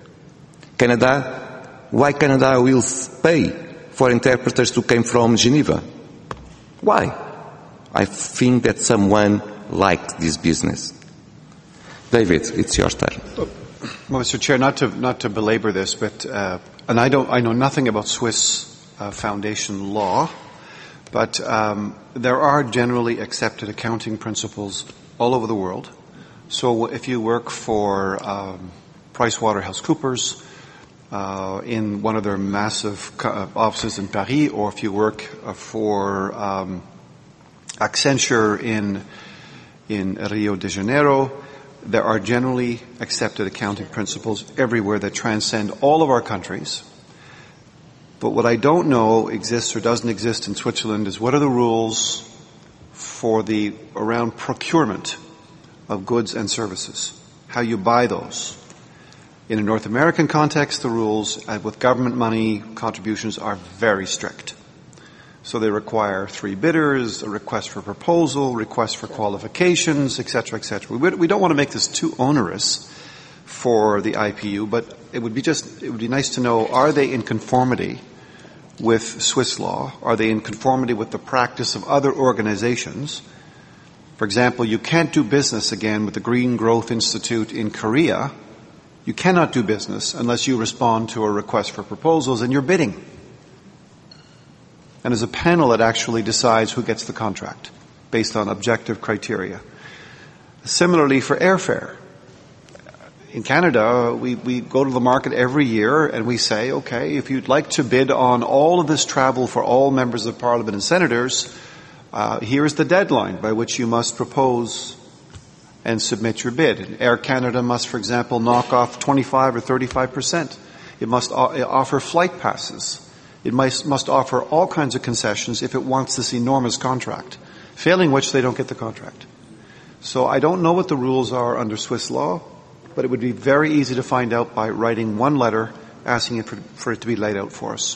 [SPEAKER 1] Why Canada will pay for interpreters to come from Geneva? Why? I think that someone likes this business. David, it's your turn.
[SPEAKER 8] Well, Mr. Chair, not to belabor this, but and I know nothing about Swiss foundation law, but there are generally accepted accounting principles all over the world. So if you work for PricewaterhouseCoopers in one of their massive offices in Paris, or if you work for Accenture in Rio de Janeiro, there are generally accepted accounting principles everywhere that transcend all of our countries. But what I don't know exists or doesn't exist in Switzerland is what are the rules for around procurement of goods and services, how you buy those. In a North American context, the rules with government money contributions are very strict. So they require 3 bidders, a request for proposal, request for qualifications, etc., etc. We don't want to make this too onerous for the IPU, but it would be nice to know, are they in conformity with Swiss law? Are they in conformity with the practice of other organizations? For example, you can't do business again with the Green Growth Institute in Korea. You cannot do business unless you respond to a request for proposals and you're bidding. And there's a panel that actually decides who gets the contract based on objective criteria. Similarly for airfare. In Canada, we go to the market every year and we say, okay, if you'd like to bid on all of this travel for all members of Parliament and senators, here is the deadline by which you must propose and submit your bid. And Air Canada must, for example, knock off 25 or 35%. It must offer flight passes. It must offer all kinds of concessions if it wants this enormous contract, failing which they don't get the contract. So I don't know what the rules are under Swiss law, but it would be very easy to find out by writing one letter asking it for it to be laid out for us.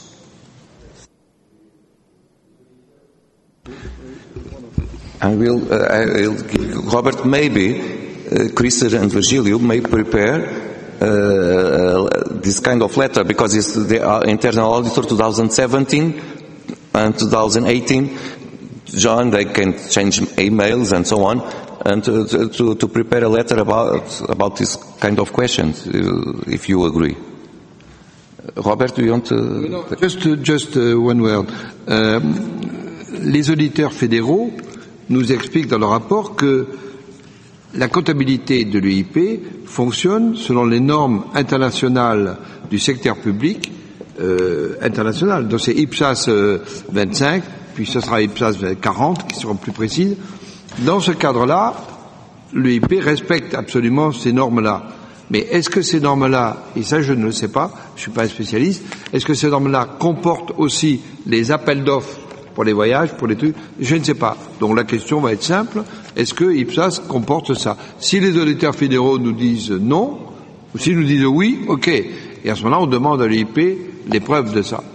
[SPEAKER 1] Robert, maybe Christer and Virgilio may prepare this kind of letter, because they are internal auditor 2017 and 2018. John, they can change emails and so on, and to prepare a letter about this kind of questions, if you agree. Robert, do you want to?
[SPEAKER 2] Just one word. Les auditeurs fédéraux nous expliquent dans leur rapport que la comptabilité de l'EIP fonctionne selon les normes internationales du secteur public international. Donc c'est IPSAS 25, puis ce sera IPSAS 40 qui seront plus précises. Dans ce cadre-là, l'EIP respecte absolument ces normes-là. Mais est-ce que ces normes-là, et ça je ne le sais pas, je suis pas un spécialiste, est-ce que ces normes-là comportent aussi les appels d'offres pour les voyages, pour les trucs? Je ne sais pas. Donc la question va être simple. Est-ce que IPSAS comporte ça? Si les auditeurs fédéraux nous disent non, ou s'ils nous disent oui, ok. Et à ce moment-là, on demande à l'EIP les preuves de ça.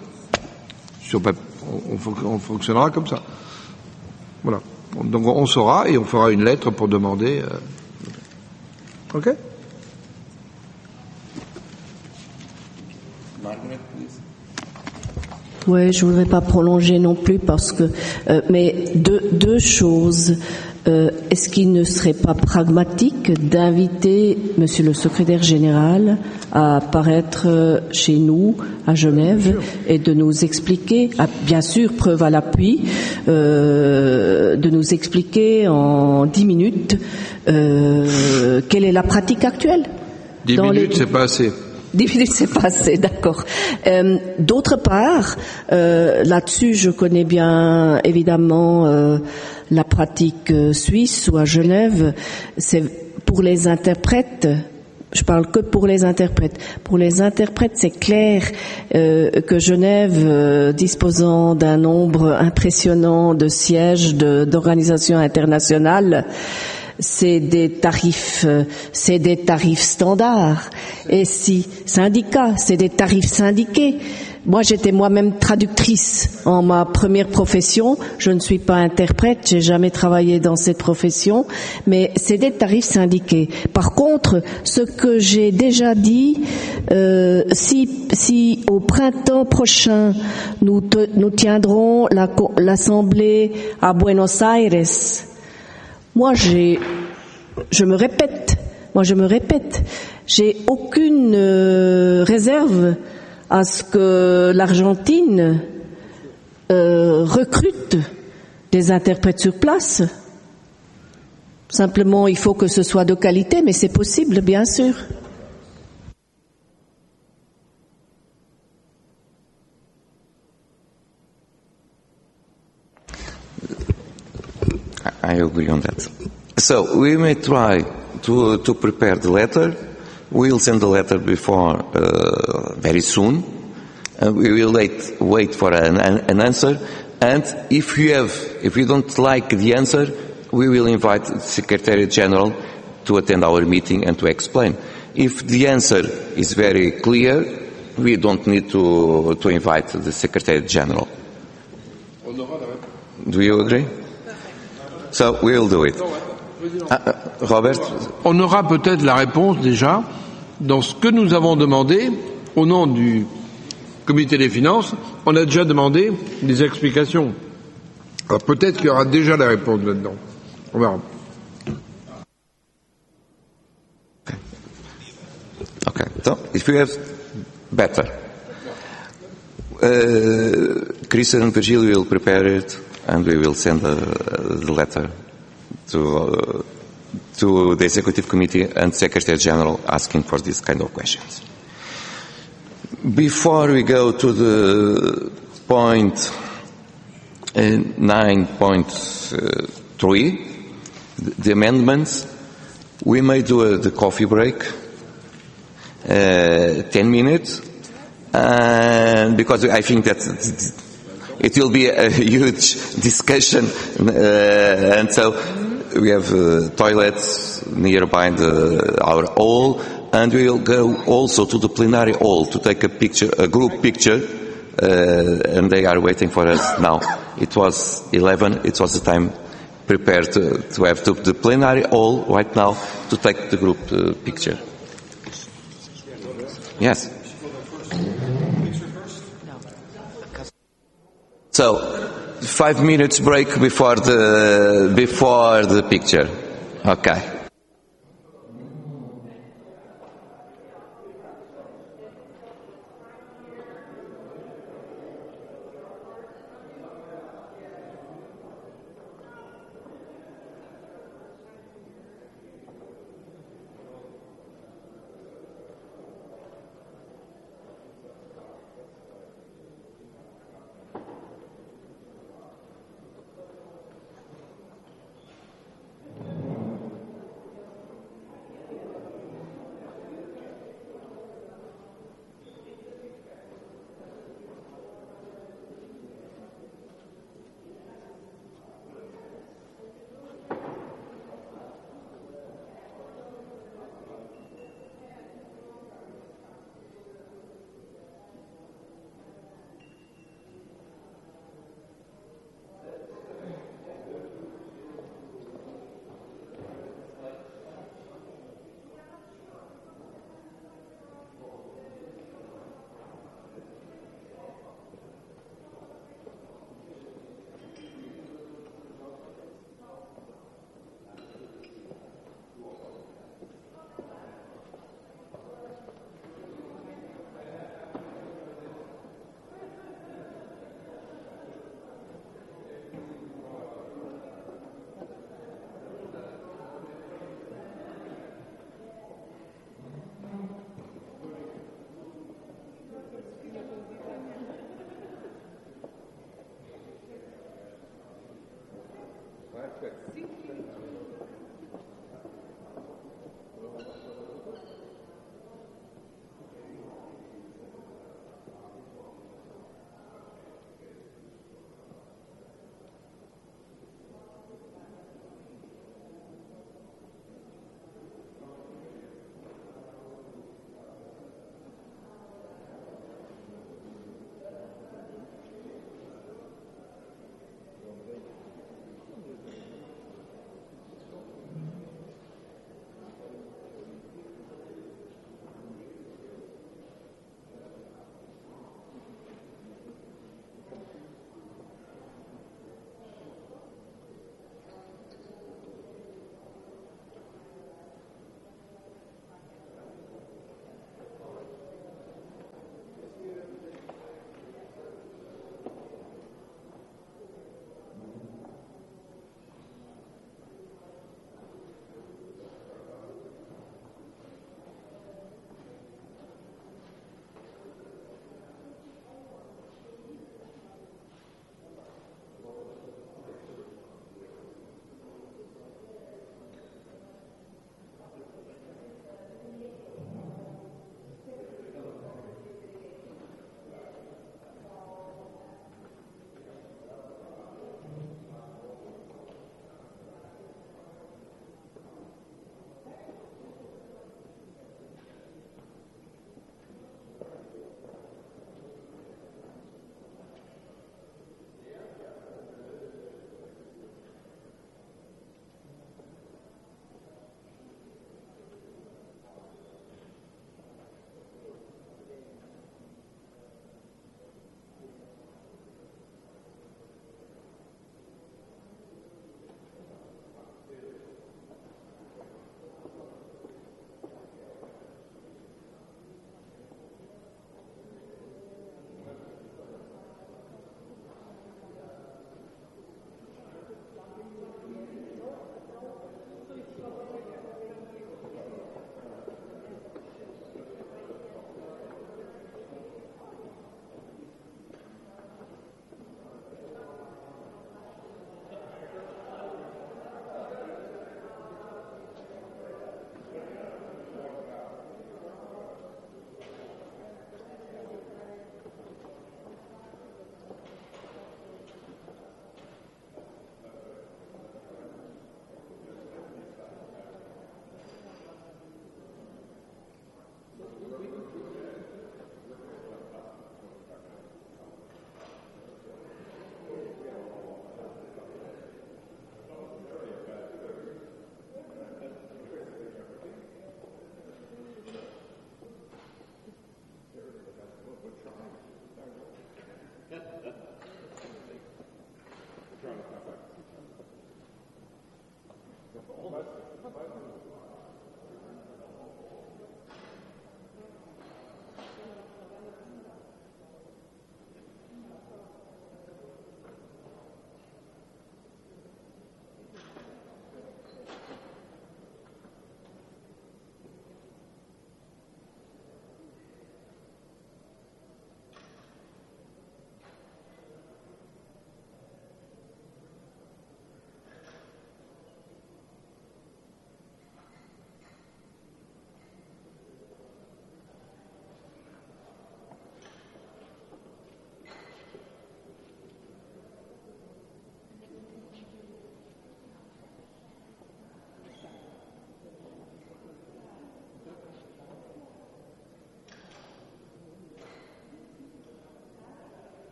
[SPEAKER 2] On fonctionnera comme ça. Voilà. Donc on saura et on fera une lettre pour demander. Ok?
[SPEAKER 5] Oui, je voudrais pas prolonger non plus parce que, mais deux choses. Est-ce qu'il ne serait pas pragmatique d'inviter Monsieur le Secrétaire Général à apparaître chez nous à Genève et de nous expliquer, bien sûr, preuve à l'appui, de nous expliquer en 10 minutes quelle est la pratique actuelle?
[SPEAKER 2] 10 minutes, c'est pas assez.
[SPEAKER 5] 10 minutes, c'est pas assez, d'accord. D'autre part, là-dessus, je connais bien évidemment la pratique suisse ou à Genève. C'est pour les interprètes Je parle que pour les interprètes. Pour les interprètes, c'est clair que Genève, disposant d'un nombre impressionnant de sièges d'organisations internationales, c'est des tarifs standards. Et si syndicats, c'est des tarifs syndiqués. Moi, j'étais moi-même traductrice en ma première profession. Je ne suis pas interprète, j'ai jamais travaillé dans cette profession, mais c'est des tarifs syndiqués. Par contre, ce que j'ai déjà dit, si au printemps prochain nous tiendrons l'assemblée à Buenos Aires, je me répète, j'ai aucune réserve à ce que l'Argentine recrute des interprètes sur place. Simplement, il faut que ce soit de qualité, mais c'est possible, bien sûr.
[SPEAKER 1] I agree on that. So we may try to prepare the letter. We'll send the letter before very soon. We will wait for an answer. And if you don't like the answer, we will invite the Secretary General to attend our meeting and to explain. If the answer is very clear, we don't need to invite the Secretary General. Do you agree? So we'll do it. Robert?
[SPEAKER 2] On aura peut-être la réponse déjà dans ce que nous avons demandé au nom du Comité des finances. On a déjà demandé des explications. Alors peut-être qu'il y aura déjà la réponse là-dedans. On verra.
[SPEAKER 1] Okay. So if you have better, Christian and Virgil will prepare it, and we will send the letter to the Executive Committee and Secretary General asking for this kind of questions. Before we go to the point 9.3, the amendments, we may do the coffee break, 10 minutes, and because I think that it will be a huge discussion, and so we have toilets nearby our hall, and we will go also to the plenary hall to take a group picture, and they are waiting for us now. It was 11, it was the time prepared to have to the plenary hall right now to take the group picture. Yes. So, 5 minutes break before the picture. Okay.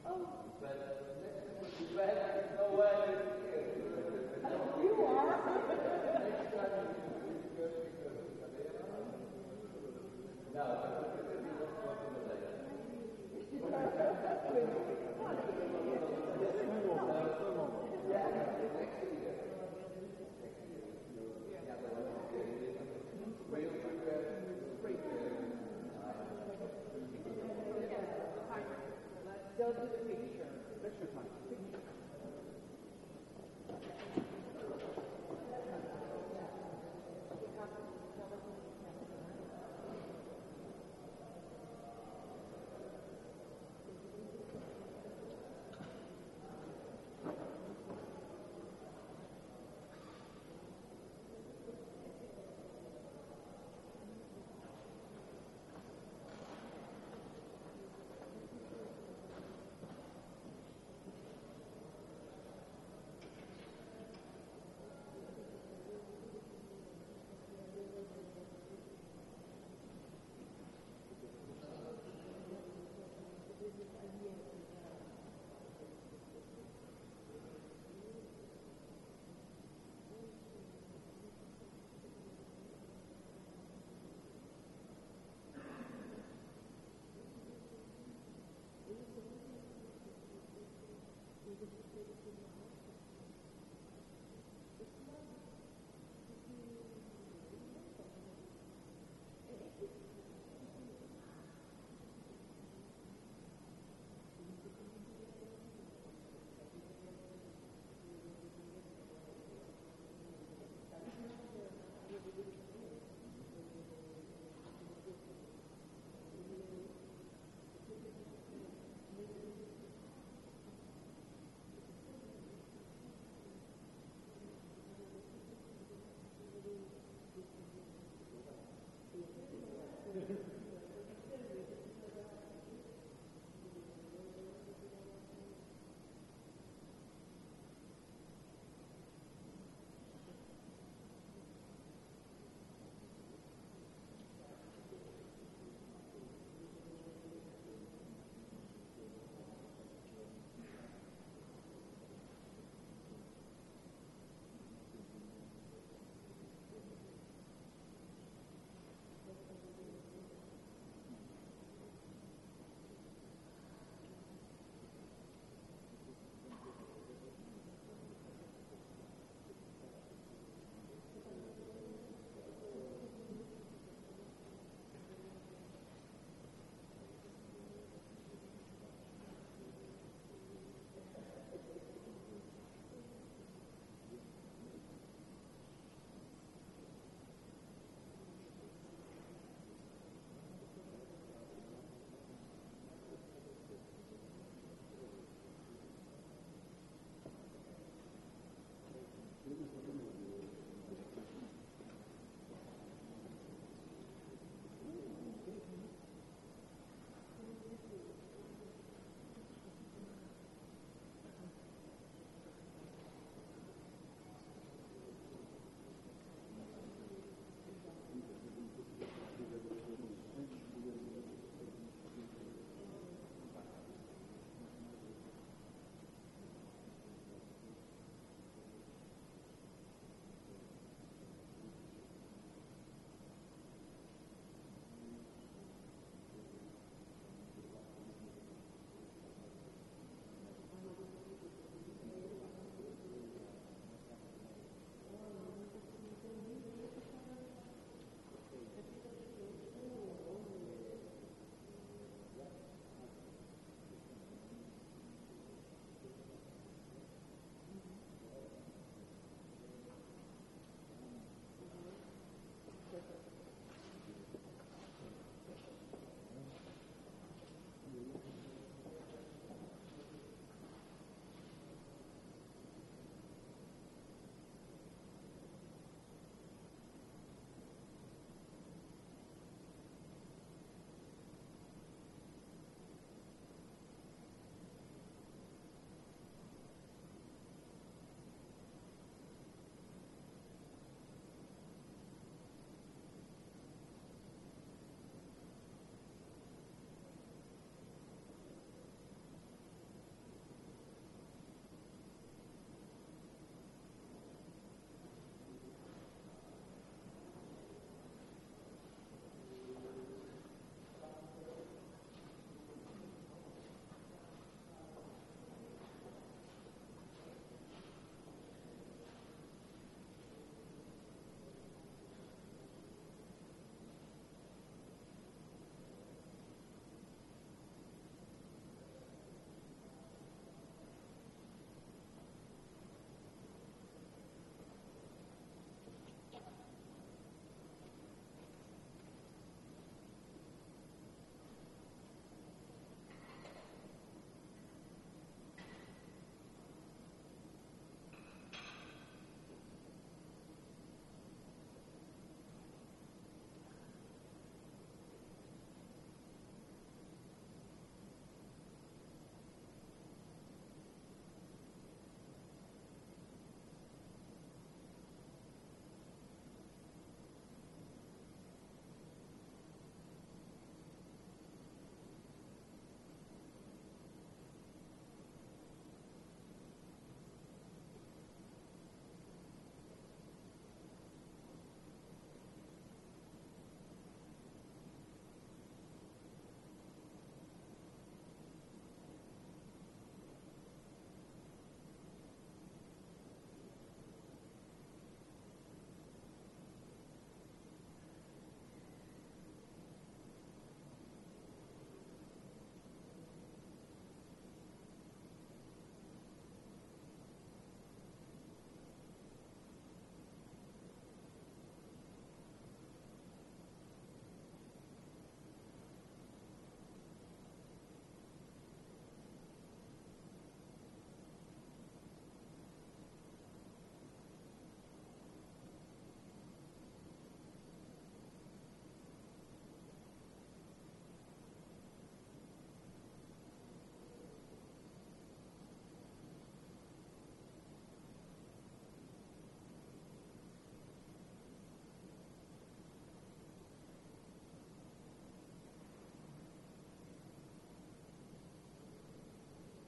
[SPEAKER 10] They'll do the picture.